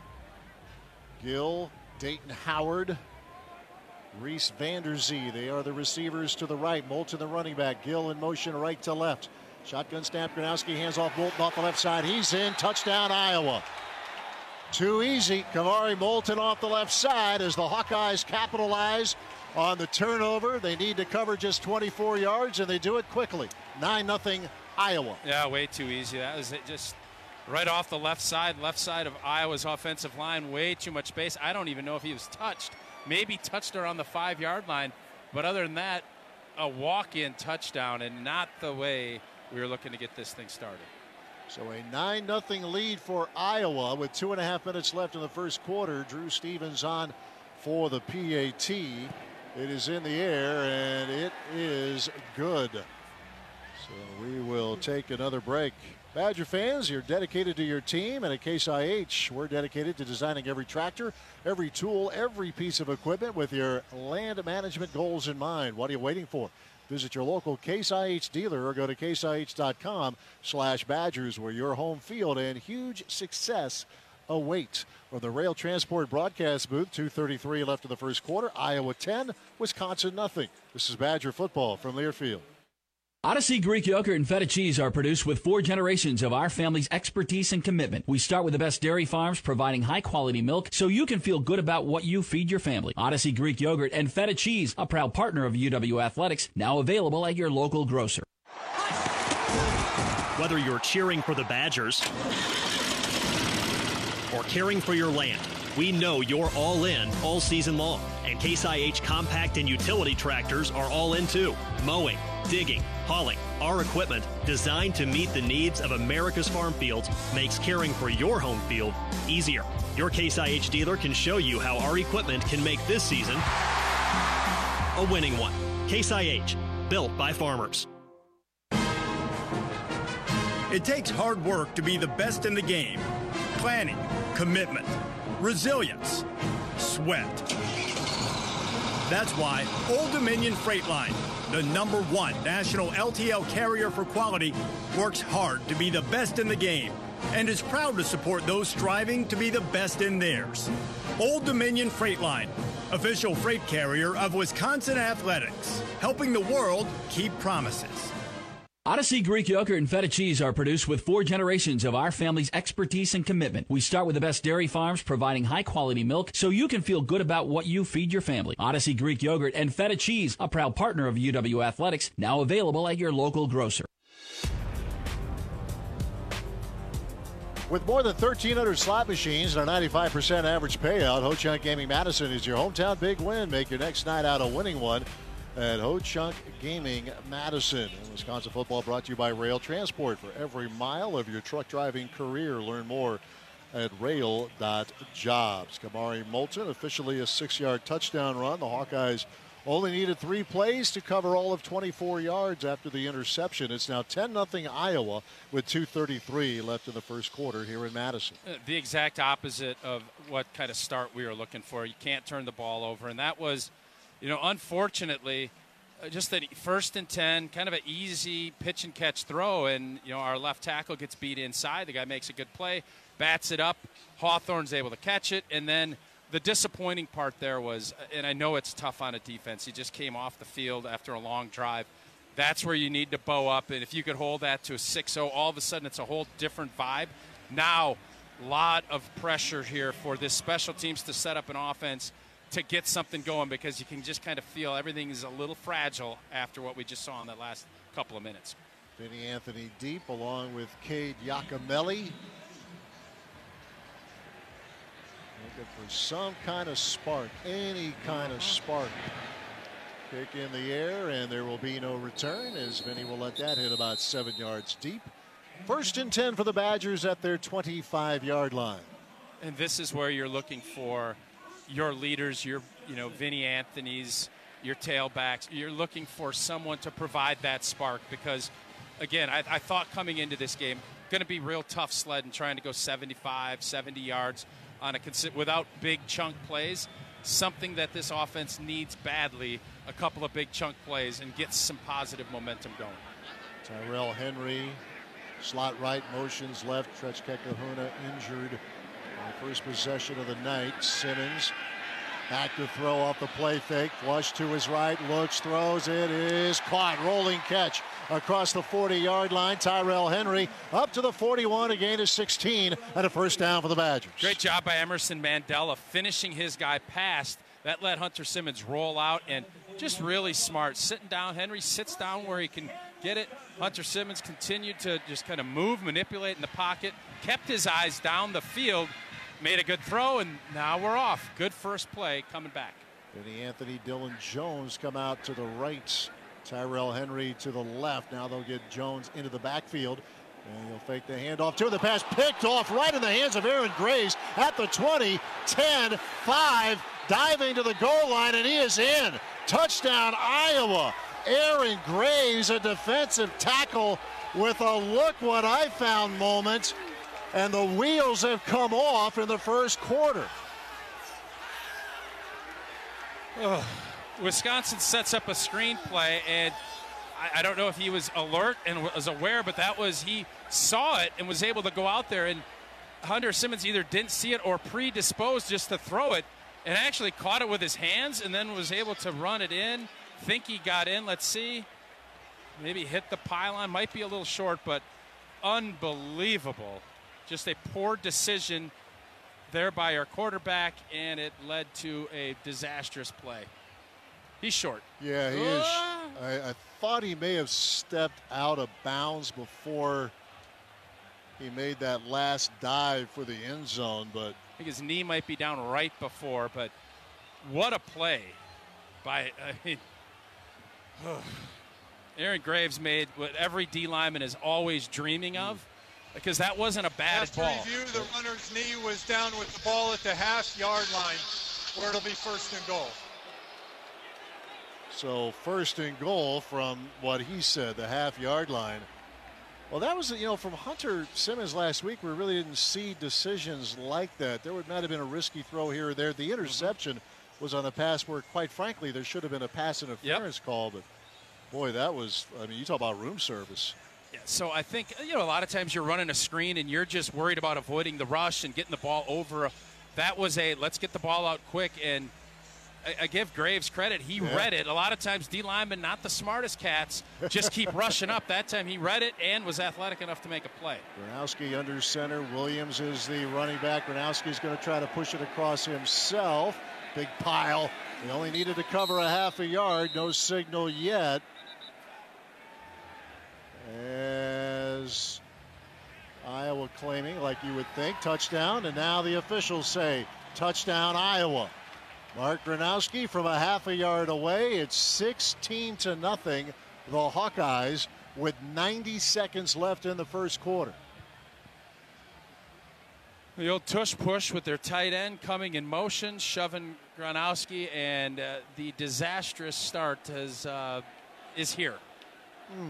Gill, Dayton Howard, Reese Vanderzee. They are the receivers to the right. Moulton the running back. Gill in motion right to left. Shotgun snap. Gronowski hands off Moulton off the left side. He's in. Touchdown, Iowa. Too easy. Kamari Moulton off the left side as the Hawkeyes capitalize on the turnover. They need to cover just twenty-four yards, and they do it quickly. nine nothing Iowa. Yeah, way too easy. That was it, just right off the left side, left side of Iowa's offensive line. Way too much space. I don't even know if he was touched. Maybe touched around the five-yard line. But other than that, a walk-in touchdown, and not the way we were looking to get this thing started. So a nine nothing lead for Iowa with two and a half minutes left in the first quarter. Drew Stevens on for the P A T. It is in the air, and it is good. So we will take another break. Badger fans, you're dedicated to your team, and at Case I H, we're dedicated to designing every tractor, every tool, every piece of equipment with your land management goals in mind. What are you waiting for? Visit your local Case I H dealer or go to case I H dot com slash Badgers, where your home field and huge success await. From the Rail Transport broadcast booth, two thirty-three left in the first quarter. Iowa ten, Wisconsin nothing. This is Badger football from Learfield. Odyssey Greek Yogurt and Feta Cheese are produced with four generations of our family's expertise and commitment. We start with the best dairy farms providing high-quality milk so you can feel good about what you feed your family. Odyssey Greek Yogurt and Feta Cheese, a proud partner of U W Athletics, now available at your local grocer. Whether you're cheering for the Badgers or caring for your land, we know you're all in all season long. And Case I H compact and utility tractors are all in too. Mowing, digging, hauling. Our equipment, designed to meet the needs of America's farm fields, makes caring for your home field easier. Your Case I H dealer can show you how our equipment can make this season a winning one. Case I H, built by farmers. It takes hard work to be the best in the game. Planning, commitment, resilience, sweat. That's why Old Dominion Freight Line, the number one national L T L carrier for quality, works hard to be the best in the game and is proud to support those striving to be the best in theirs. Old Dominion Freight Line, official freight carrier of Wisconsin Athletics, helping the world keep promises. Odyssey Greek Yogurt and Feta Cheese are produced with four generations of our family's expertise and commitment. We start with the best dairy farms providing high-quality milk so you can feel good about what you feed your family. Odyssey Greek Yogurt and Feta Cheese, a proud partner of U W Athletics, now available at your local grocer. With more than thirteen hundred slot machines and a ninety-five percent average payout, Ho-Chunk Gaming Madison is your hometown big win. Make your next night out a winning one at Ho-Chunk Gaming Madison. And Wisconsin football brought to you by Rail Transport. For every mile of your truck driving career, learn more at rail dot jobs. Kamari Moulton, officially a six-yard touchdown run. The Hawkeyes only needed three plays to cover all of twenty-four yards after the interception. It's now ten nothing Iowa with two thirty-three left in the first quarter here in Madison. The exact opposite of what kind of start we were looking for. You can't turn the ball over, and that was, you know, unfortunately, uh, just that first and ten, kind of an easy pitch and catch throw, and, you know, our left tackle gets beat inside. The guy makes a good play, bats it up. Hawthorne's able to catch it, and then the disappointing part there was, and I know it's tough on a defense, he just came off the field after a long drive. That's where you need to bow up, and if you could hold that to a six oh, all of a sudden it's a whole different vibe. Now, a lot of pressure here for this special teams to set up an offense to get something going, because you can just kind of feel everything is a little fragile after what we just saw in the last couple of minutes. Vinny Anthony deep along with Cade Giacomelli. Looking for some kind of spark, any kind of spark. Kick in the air, and there will be no return as Vinny will let that hit about seven yards deep. First and ten for the Badgers at their twenty-five yard line. And this is where you're looking for your leaders, your, you know, Vinny Anthony's, your tailbacks. You're looking for someone to provide that spark, because, again, I, I thought coming into this game, going to be real tough sledding, trying to go seventy-five, seventy yards on a consi- without big chunk plays. Something that this offense needs badly, a couple of big chunk plays, and get some positive momentum going. Tyrell Henry, slot right, motions left. Trechka Kahuna injured on the first possession of the night. Simmons back to throw off the play fake. Flush to his right, looks, throws. It is caught. Rolling catch across the forty yard line. Tyrell Henry up to the forty-one, a gain of sixteen, and a first down for the Badgers. Great job by Emerson Mandela finishing his guy past. That let Hunter Simmons roll out, and just really smart. Sitting down, Henry sits down where he can get it. Hunter Simmons continued to just kind of move, manipulate in the pocket, kept his eyes down the field, made a good throw, and now we're off. Good first play coming back. Vinny Anthony, Dylan Jones come out to the right. Tyrell Henry to the left. Now they'll get Jones into the backfield, and he'll fake the handoff to the pass. Picked off right in the hands of Aaron Graves at the twenty, ten, five, diving to the goal line, and he is in. Touchdown, Iowa. Aaron Graves, a defensive tackle with a look what I found moment, and the wheels have come off in the first quarter. Ugh. Wisconsin sets up a screenplay, and I, I don't know if he was alert and was aware, but that was, he saw it and was able to go out there, and Hunter Simmons either didn't see it or predisposed just to throw it, and actually caught it with his hands and then was able to run it in. Think he got in. Let's see. Maybe hit the pylon. Might be a little short, but unbelievable. Just a poor decision there by our quarterback, and it led to a disastrous play. He's short. Yeah, he is. I, I thought he may have stepped out of bounds before he made that last dive for the end zone, but I think his knee might be down right before, but what a play by I mean, Aaron Graves made what every D lineman is always dreaming of, because that wasn't a bad After ball. review, the runner's knee was down with the ball at the half-yard line, where it'll be first and goal. So first and goal from what he said, the half-yard line. Well, that was, you know, from Hunter Simmons last week, we really didn't see decisions like that. There would, might have been a risky throw here or there. The interception mm-hmm. was on a pass where, quite frankly, there should have been a pass interference yep. call. But, boy, that was, I mean, you talk about room service. Yeah, so I think, you know, a lot of times you're running a screen and you're just worried about avoiding the rush and getting the ball over. That was a let's get the ball out quick, and I, I give Graves credit. He yeah. read it. A lot of times D linemen, not the smartest cats, just keep rushing up. That time he read it and was athletic enough to make a play. Gronowski under center. Williams is the running back. Gronowski's going to try to push it across himself. Big pile. He only needed to cover a half a yard. No signal yet. As Iowa claiming, like you would think, touchdown, and now the officials say touchdown Iowa. Mark Gronowski from a half a yard away. It's sixteen to nothing. The Hawkeyes with ninety seconds left in the first quarter. The old tush push with their tight end coming in motion, shoving Gronowski, and uh, the disastrous start has, uh, is here. Mm.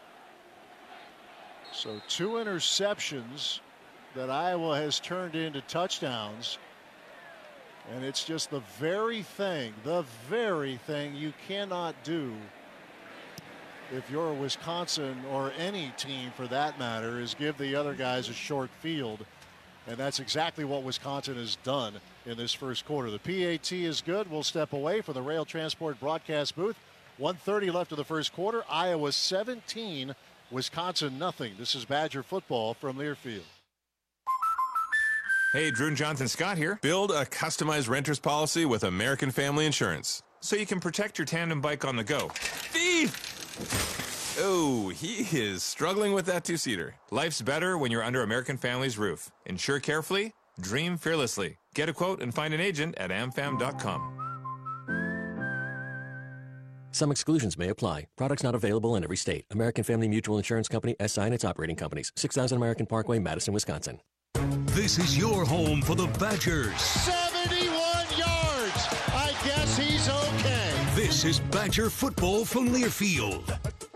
So two interceptions that Iowa has turned into touchdowns. And it's just the very thing, the very thing you cannot do if you're Wisconsin, or any team for that matter, is give the other guys a short field. And that's exactly what Wisconsin has done in this first quarter. The P A T is good. We'll step away from the Rail Transport broadcast booth. one thirty left of the first quarter. Iowa seventeen, Wisconsin nothing. This is Badger football from Learfield. Hey, Drew and Jonathan Scott here. Build a customized renter's policy with American Family Insurance so you can protect your tandem bike on the go. Thief! Oh, he is struggling with that two-seater. Life's better when you're under American Family's roof. Insure carefully, dream fearlessly. Get a quote and find an agent at amfam dot com. Some exclusions may apply. Products not available in every state. American Family Mutual Insurance Company, S I and its operating companies. six thousand American Parkway, Madison, Wisconsin. This is your home for the Badgers. seventy-one yards. I guess he's okay. This is Badger football from Learfield.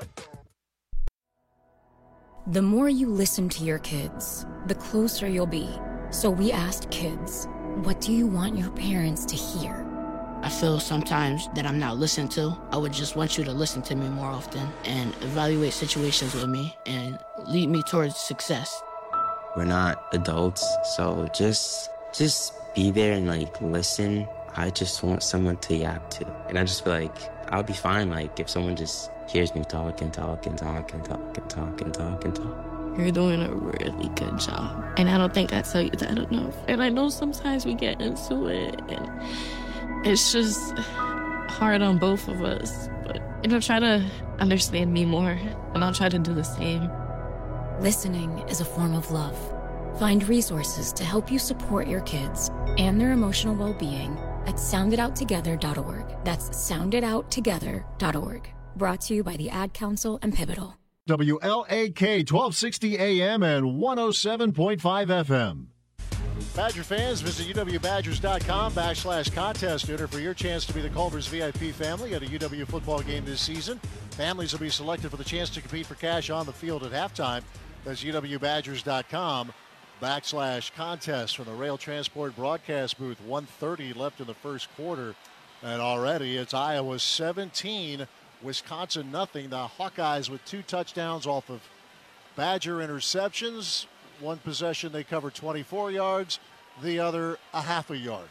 The more you listen to your kids, the closer you'll be. So we asked kids, what do you want your parents to hear? I feel sometimes that I'm not listened to. I would just want you to listen to me more often and evaluate situations with me and lead me towards success. We're not adults, so just just be there and, like, listen. I just want someone to yap to. And I just feel like I'll be fine, like, if someone just hears me talk and talk and talk and talk and talk and talk and talk. You're doing a really good job. And I don't think I tell you that enough. And I know sometimes we get into it, and it's just hard on both of us. But, you know, try to understand me more, and I'll try to do the same. Listening is a form of love. Find resources to help you support your kids and their emotional well-being at sound it out together dot org. That's sound it out together dot org. Brought to you by the Ad Council and Pivotal. W L A K twelve sixty A M and one oh seven point five F M. Badger fans, visit U W Badgers dot com backslash contest enter for your chance to be the Culver's V I P family at a U W football game this season. Families will be selected for the chance to compete for cash on the field at halftime. That's U W Badgers dot com backslash contest from the Rail Transport broadcast booth. one thirty left in the first quarter. And already it's Iowa seventeen, Wisconsin nothing. The Hawkeyes with two touchdowns off of Badger interceptions. One possession they cover twenty-four yards, the other a half a yard.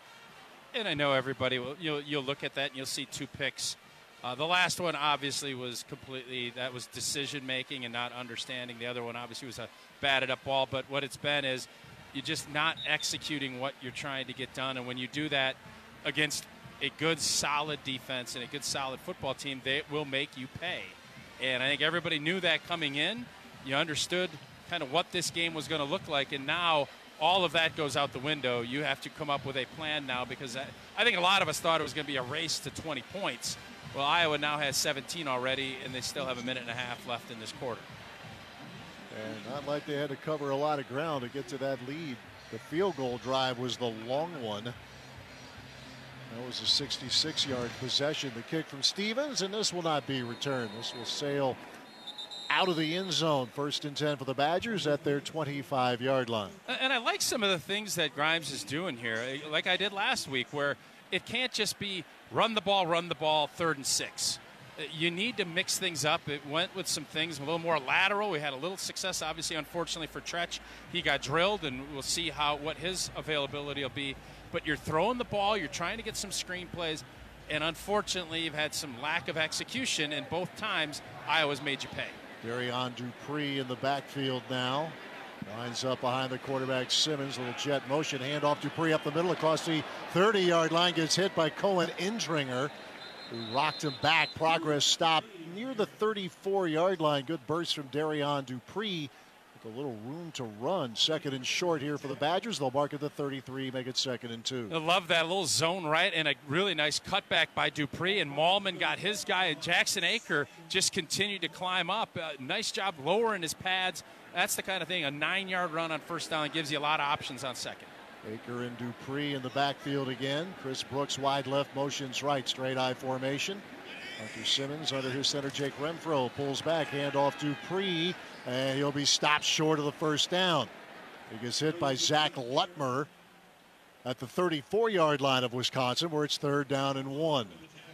And I know everybody will, you'll, you'll look at that and you'll see two picks. Uh, the last one obviously was completely, that was decision making and not understanding. The other one obviously was a batted up ball, but what it's been is you're just not executing what you're trying to get done. And when you do that against a good solid defense and a good solid football team, they will make you pay. And I think everybody knew that coming in. You understood kind of what this game was going to look like, and now all of that goes out the window. You have to come up with a plan now, because I, I think a lot of us thought it was going to be a race to twenty points. Well, Iowa now has seventeen already, and they still have a minute and a half left in this quarter. And not like they had to cover a lot of ground to get to that lead. The field goal drive was the long one. That was a sixty-six yard possession. The kick from Stevens, and this will not be returned. This will sail out of the end zone. First and ten for the Badgers at their twenty-five yard line. And I like some of the things that Grimes is doing here, like I did last week, where it can't just be run the ball, run the ball, third and six. You need to mix things up. It went with some things a little more lateral. We had a little success, obviously, unfortunately for Tretch. He got drilled, and we'll see how what his availability will be. But you're throwing the ball, you're trying to get some screen plays, and unfortunately you've had some lack of execution, and both times Iowa's made you pay. Darion Dupree in the backfield now. Lines up behind the quarterback Simmons. Little jet motion. Handoff Dupree up the middle across the thirty yard line. Gets hit by Cohen Endringer, who rocked him back. Progress stopped near the thirty-four yard line. Good burst from Darion Dupree with a little room to run. Second and short here for the Badgers. They'll mark at the thirty-three, make it second and two. I love that little zone right, and a really nice cutback by Dupree, and Mahlman got his guy, and Jackson Aker just continued to climb up. Uh, nice job lowering his pads. That's the kind of thing. A nine yard run on first down gives you a lot of options on second. Aker and Dupree in the backfield again. Chris Brooks wide left, motions right, straight I formation. Hunter Simmons under his center, Jake Renfro pulls back, handoff Dupree, and he'll be stopped short of the first down. He gets hit by Zach Lutmer at the thirty-four yard line of Wisconsin, where it's third down and one.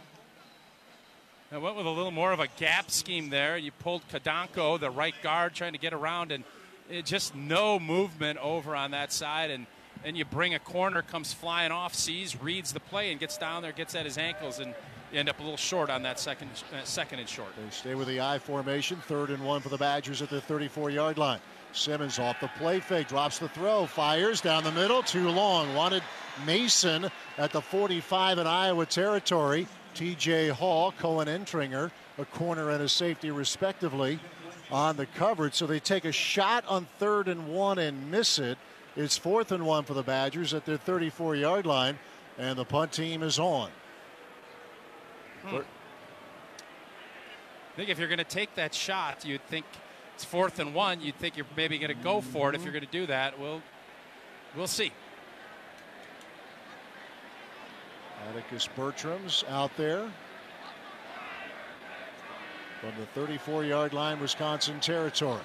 I went with a little more of a gap scheme there. You pulled Kadonko, the right guard, trying to get around, and it just no movement over on that side. And and you bring a corner, comes flying off, sees, reads the play, and gets down there, gets at his ankles, and you end up a little short on that second, uh, second and short. They stay with the I formation, third and one for the Badgers at the thirty-four yard line. Simmons off the play fake, drops the throw, fires down the middle, too long. Wanted Mason at the forty-five in Iowa territory. T J Hall, Cohen Endringer, a corner and a safety respectively on the coverage. So they take a shot on third and one and miss it. It's fourth and one for the Badgers at their thirty-four yard line, and the punt team is on. Hmm. I think if you're going to take that shot, you'd think it's fourth and one. You'd think you're maybe going to go for it. If you're going to do that, we'll, we'll see. Atticus Bertram's out there from the thirty-four yard line, Wisconsin territory.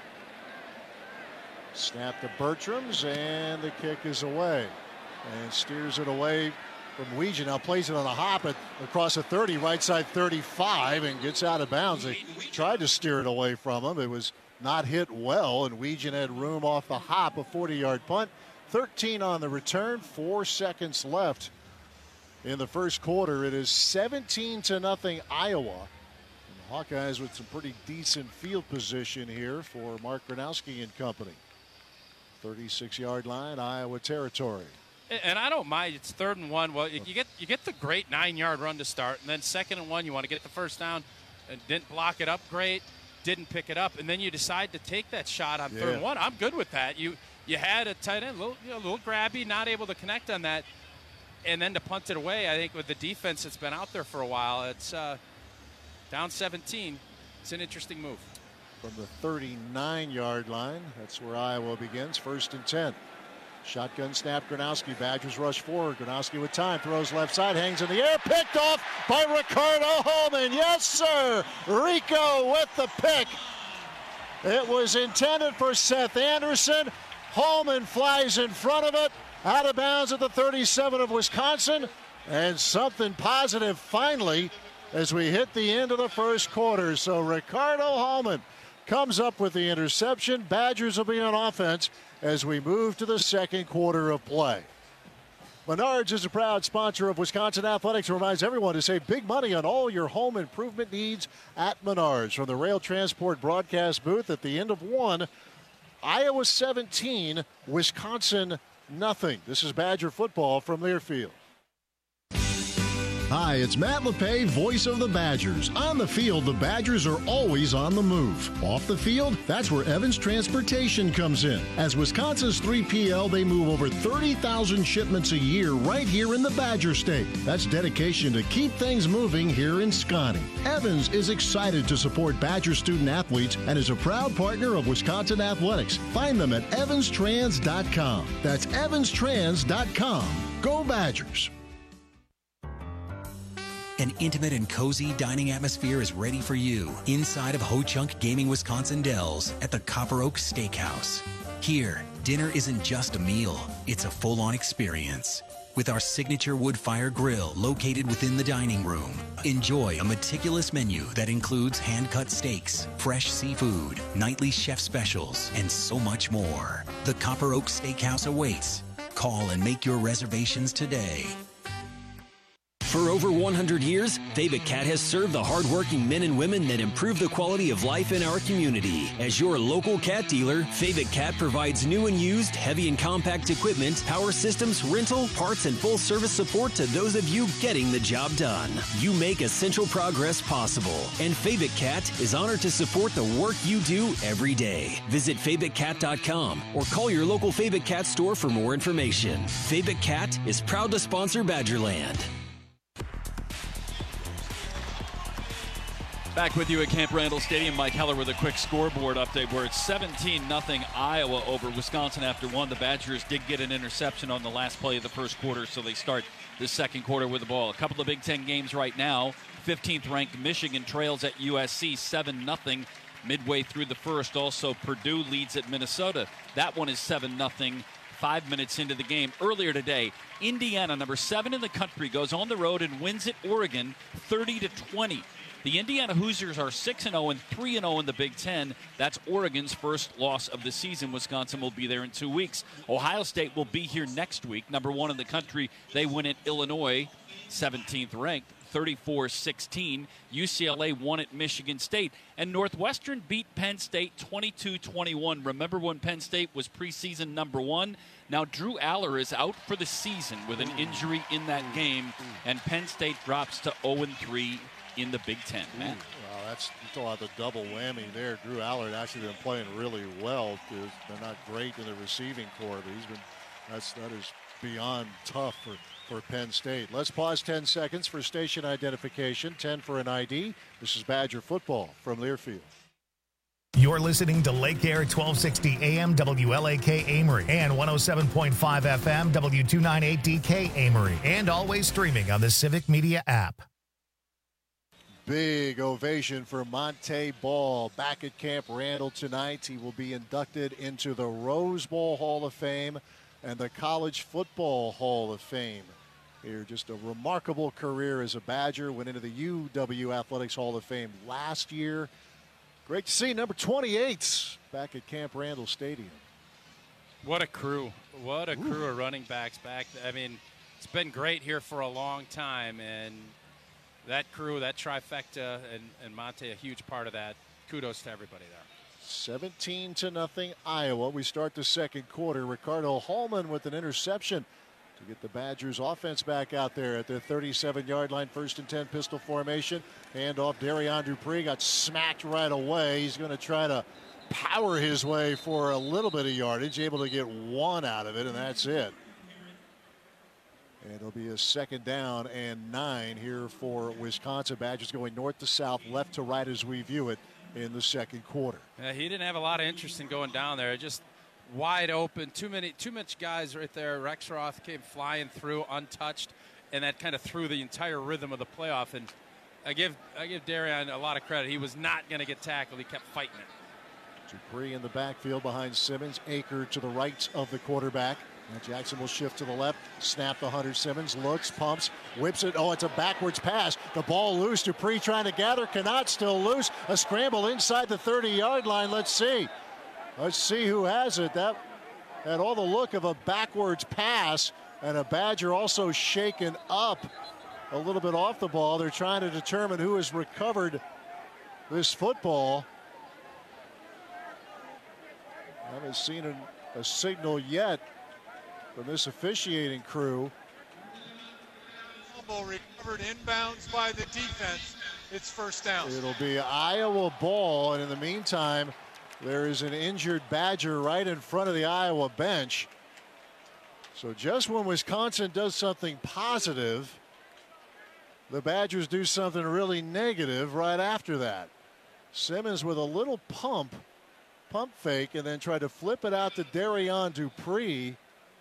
Snap to Bertram's, and the kick is away. And steers it away from Weege. Now plays it on a hop at, across the thirty, right side thirty-five, and gets out of bounds. They tried to steer it away from him. It was not hit well, and Weege had room off the hop, a forty yard punt. thirteen on the return, four seconds left in the first quarter. It is seventeen to nothing Iowa. And the Hawkeyes with some pretty decent field position here for Mark Gronowski and company. thirty-six yard line, Iowa territory. And I don't mind. It's third and one. Well, you get you get the great nine yard run to start, and then second and one, you want to get the first down, and didn't block it up great, didn't pick it up, and then you decide to take that shot on Yeah. third and one. I'm good with that. You you had a tight end, a little, you know, a little grabby, not able to connect on that. And then to punt it away, I think with the defense that's been out there for a while, it's uh, down seventeen. It's an interesting move. From the thirty-nine yard line, that's where Iowa begins, first and ten. Shotgun snap, Gronowski, Badgers rush forward. Gronowski with time, throws left side, hangs in the air, picked off by Ricardo Holman. Yes, sir, Rico with the pick. It was intended for Seth Anderson. Holman flies in front of it. Out of bounds at the thirty-seven of Wisconsin, and something positive finally as we hit the end of the first quarter. So Ricardo Holman comes up with the interception. Badgers will be on offense as we move to the second quarter of play. Menards is a proud sponsor of Wisconsin Athletics and reminds everyone to save big money on all your home improvement needs at Menards. From the Rail Transport broadcast booth at the end of one, Iowa seventeen, Wisconsin nothing. This is Badger football from Learfield. Hi, it's Matt LePay, voice of the Badgers. On the field, the Badgers are always on the move. Off the field, that's where Evans Transportation comes in. As Wisconsin's three P L, they move over thirty thousand shipments a year right here in the Badger State. That's dedication to keep things moving here in Scotty. Evans is excited to support Badger student athletes and is a proud partner of Wisconsin Athletics. Find them at evans trans dot com. That's evans trans dot com. Go Badgers! An intimate and cozy dining atmosphere is ready for you inside of Ho Chunk Gaming Wisconsin Dells at the Copper Oak Steakhouse. Here, dinner isn't just a meal, it's a full-on experience. With our signature wood fire grill located within the dining room, enjoy a meticulous menu that includes hand-cut steaks, fresh seafood, nightly chef specials, and so much more. The Copper Oak Steakhouse awaits. Call and make your reservations today. For over one hundred years, Fabic Cat has served the hardworking men and women that improve the quality of life in our community. As your local cat dealer, Fabic Cat provides new and used heavy and compact equipment, power systems, rental, parts, and full service support to those of you getting the job done. You make essential progress possible, and Fabic Cat is honored to support the work you do every day. Visit fabic cat dot com or call your local Fabic Cat store for more information. Fabic Cat is proud to sponsor Badgerland. Back with you at Camp Randall Stadium. Mike Heller with a quick scoreboard update where it's seventeen nothing Iowa over Wisconsin after one. The Badgers did get an interception on the last play of the first quarter, so they start the second quarter with the ball. A couple of Big Ten games right now. fifteenth ranked Michigan trails at U S C seven nothing midway through the first. Also, Purdue leads at Minnesota. That one is seven nothing. Five minutes into the game. Earlier today, Indiana, number seven in the country, goes on the road and wins at Oregon thirty to twenty. The Indiana Hoosiers are six and oh and three and oh in the Big Ten. That's Oregon's first loss of the season. Wisconsin will be there in two weeks. Ohio State will be here next week. Number one in the country. They win at Illinois, seventeenth ranked, thirty-four sixteen. U C L A won at Michigan State. And Northwestern beat Penn State twenty-two twenty-one. Remember when Penn State was preseason number one? Now Drew Aller is out for the season with an injury in that game. And Penn State drops to oh and three. In the Big Ten, Matt. Well, that's you talk about the double whammy there. Drew Allard actually been playing really well. They're not great in the receiving corps, but he's been that's that is beyond tough for for Penn State. Let's pause ten seconds for station identification. ten for an I D. This is Badger football from Learfield. You're listening to Lake Air twelve sixty A M W L A K Amory and one oh seven point five F M W two ninety-eight D K Amory, and always streaming on the Civic Media app. Big ovation for Monte Ball back at Camp Randall tonight. He will be inducted into the Rose Bowl Hall of Fame and the College Football Hall of Fame. Here, just a remarkable career as a Badger. Went into the U W Athletics Hall of Fame last year. Great to see number twenty-eight back at Camp Randall Stadium. What a crew. What a crew Ooh. of running backs back. I mean, it's been great here for a long time, and that crew, that trifecta, and, and Monte, a huge part of that. Kudos to everybody there. seventeen to nothing Iowa. We start the second quarter. Ricardo Hallman with an interception to get the Badgers offense back out there at their thirty-seven yard line. First and ten pistol formation. Hand off. Darian Dupree got smacked right away. He's going to try to power his way for a little bit of yardage. Able to get one out of it, and that's it. And it'll be a second down and nine here for Wisconsin. Badgers going north to south, left to right as we view it in the second quarter. Yeah, he didn't have a lot of interest in going down there. Just wide open. Too many, too much guys right there. Rexroth came flying through untouched, and that kind of threw the entire rhythm of the playoff. And I give I give Darian a lot of credit. He was not going to get tackled. He kept fighting it. Dupree in the backfield behind Simmons. Aker to the right of the quarterback. Now Jackson will shift to the left, snap to Hunter Simmons, looks, pumps, whips it. Oh, it's a backwards pass. The ball loose. Dupree trying to gather, cannot, still loose. A scramble inside the thirty yard line. Let's see. Let's see who has it. That had all the look of a backwards pass, and a Badger also shaken up a little bit off the ball. They're trying to determine who has recovered this football. I haven't seen a, a signal yet from this officiating crew. Fumble recovered inbounds by the defense. It's first down. It'll be Iowa ball, and in the meantime, there is an injured Badger right in front of the Iowa bench. So just when Wisconsin does something positive, the Badgers do something really negative right after that. Simmons with a little pump, pump fake, and then tried to flip it out to Darion Dupree.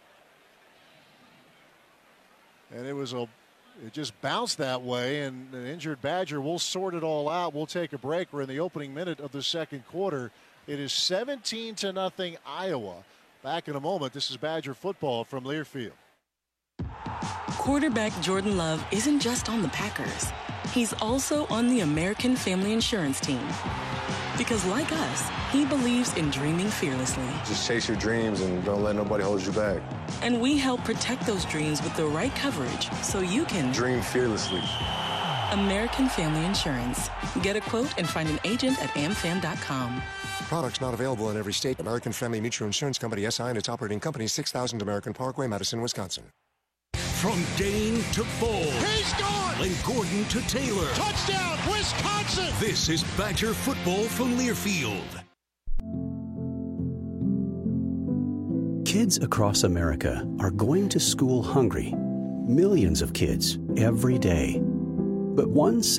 And it was a, it just bounced that way, and an injured Badger. We'll sort it all out. We'll take a break. We're in the opening minute of the second quarter. It is seventeen to nothing Iowa. Back in a moment. This is Badger football from Learfield. Quarterback Jordan Love isn't just on the Packers. He's also on the American Family Insurance team. Because like us, he believes in dreaming fearlessly. Just chase your dreams and don't let nobody hold you back. And we help protect those dreams with the right coverage so you can dream fearlessly. American Family Insurance. Get a quote and find an agent at am fam dot com. Products not available in every state. American Family Mutual Insurance Company, S I and its operating company, six thousand American Parkway, Madison, Wisconsin. From Dane to Ball. He's gone! And Gordon to Taylor. Touchdown, Wisconsin! This is Badger football from Learfield. Kids across America are going to school hungry. Millions of kids every day. But one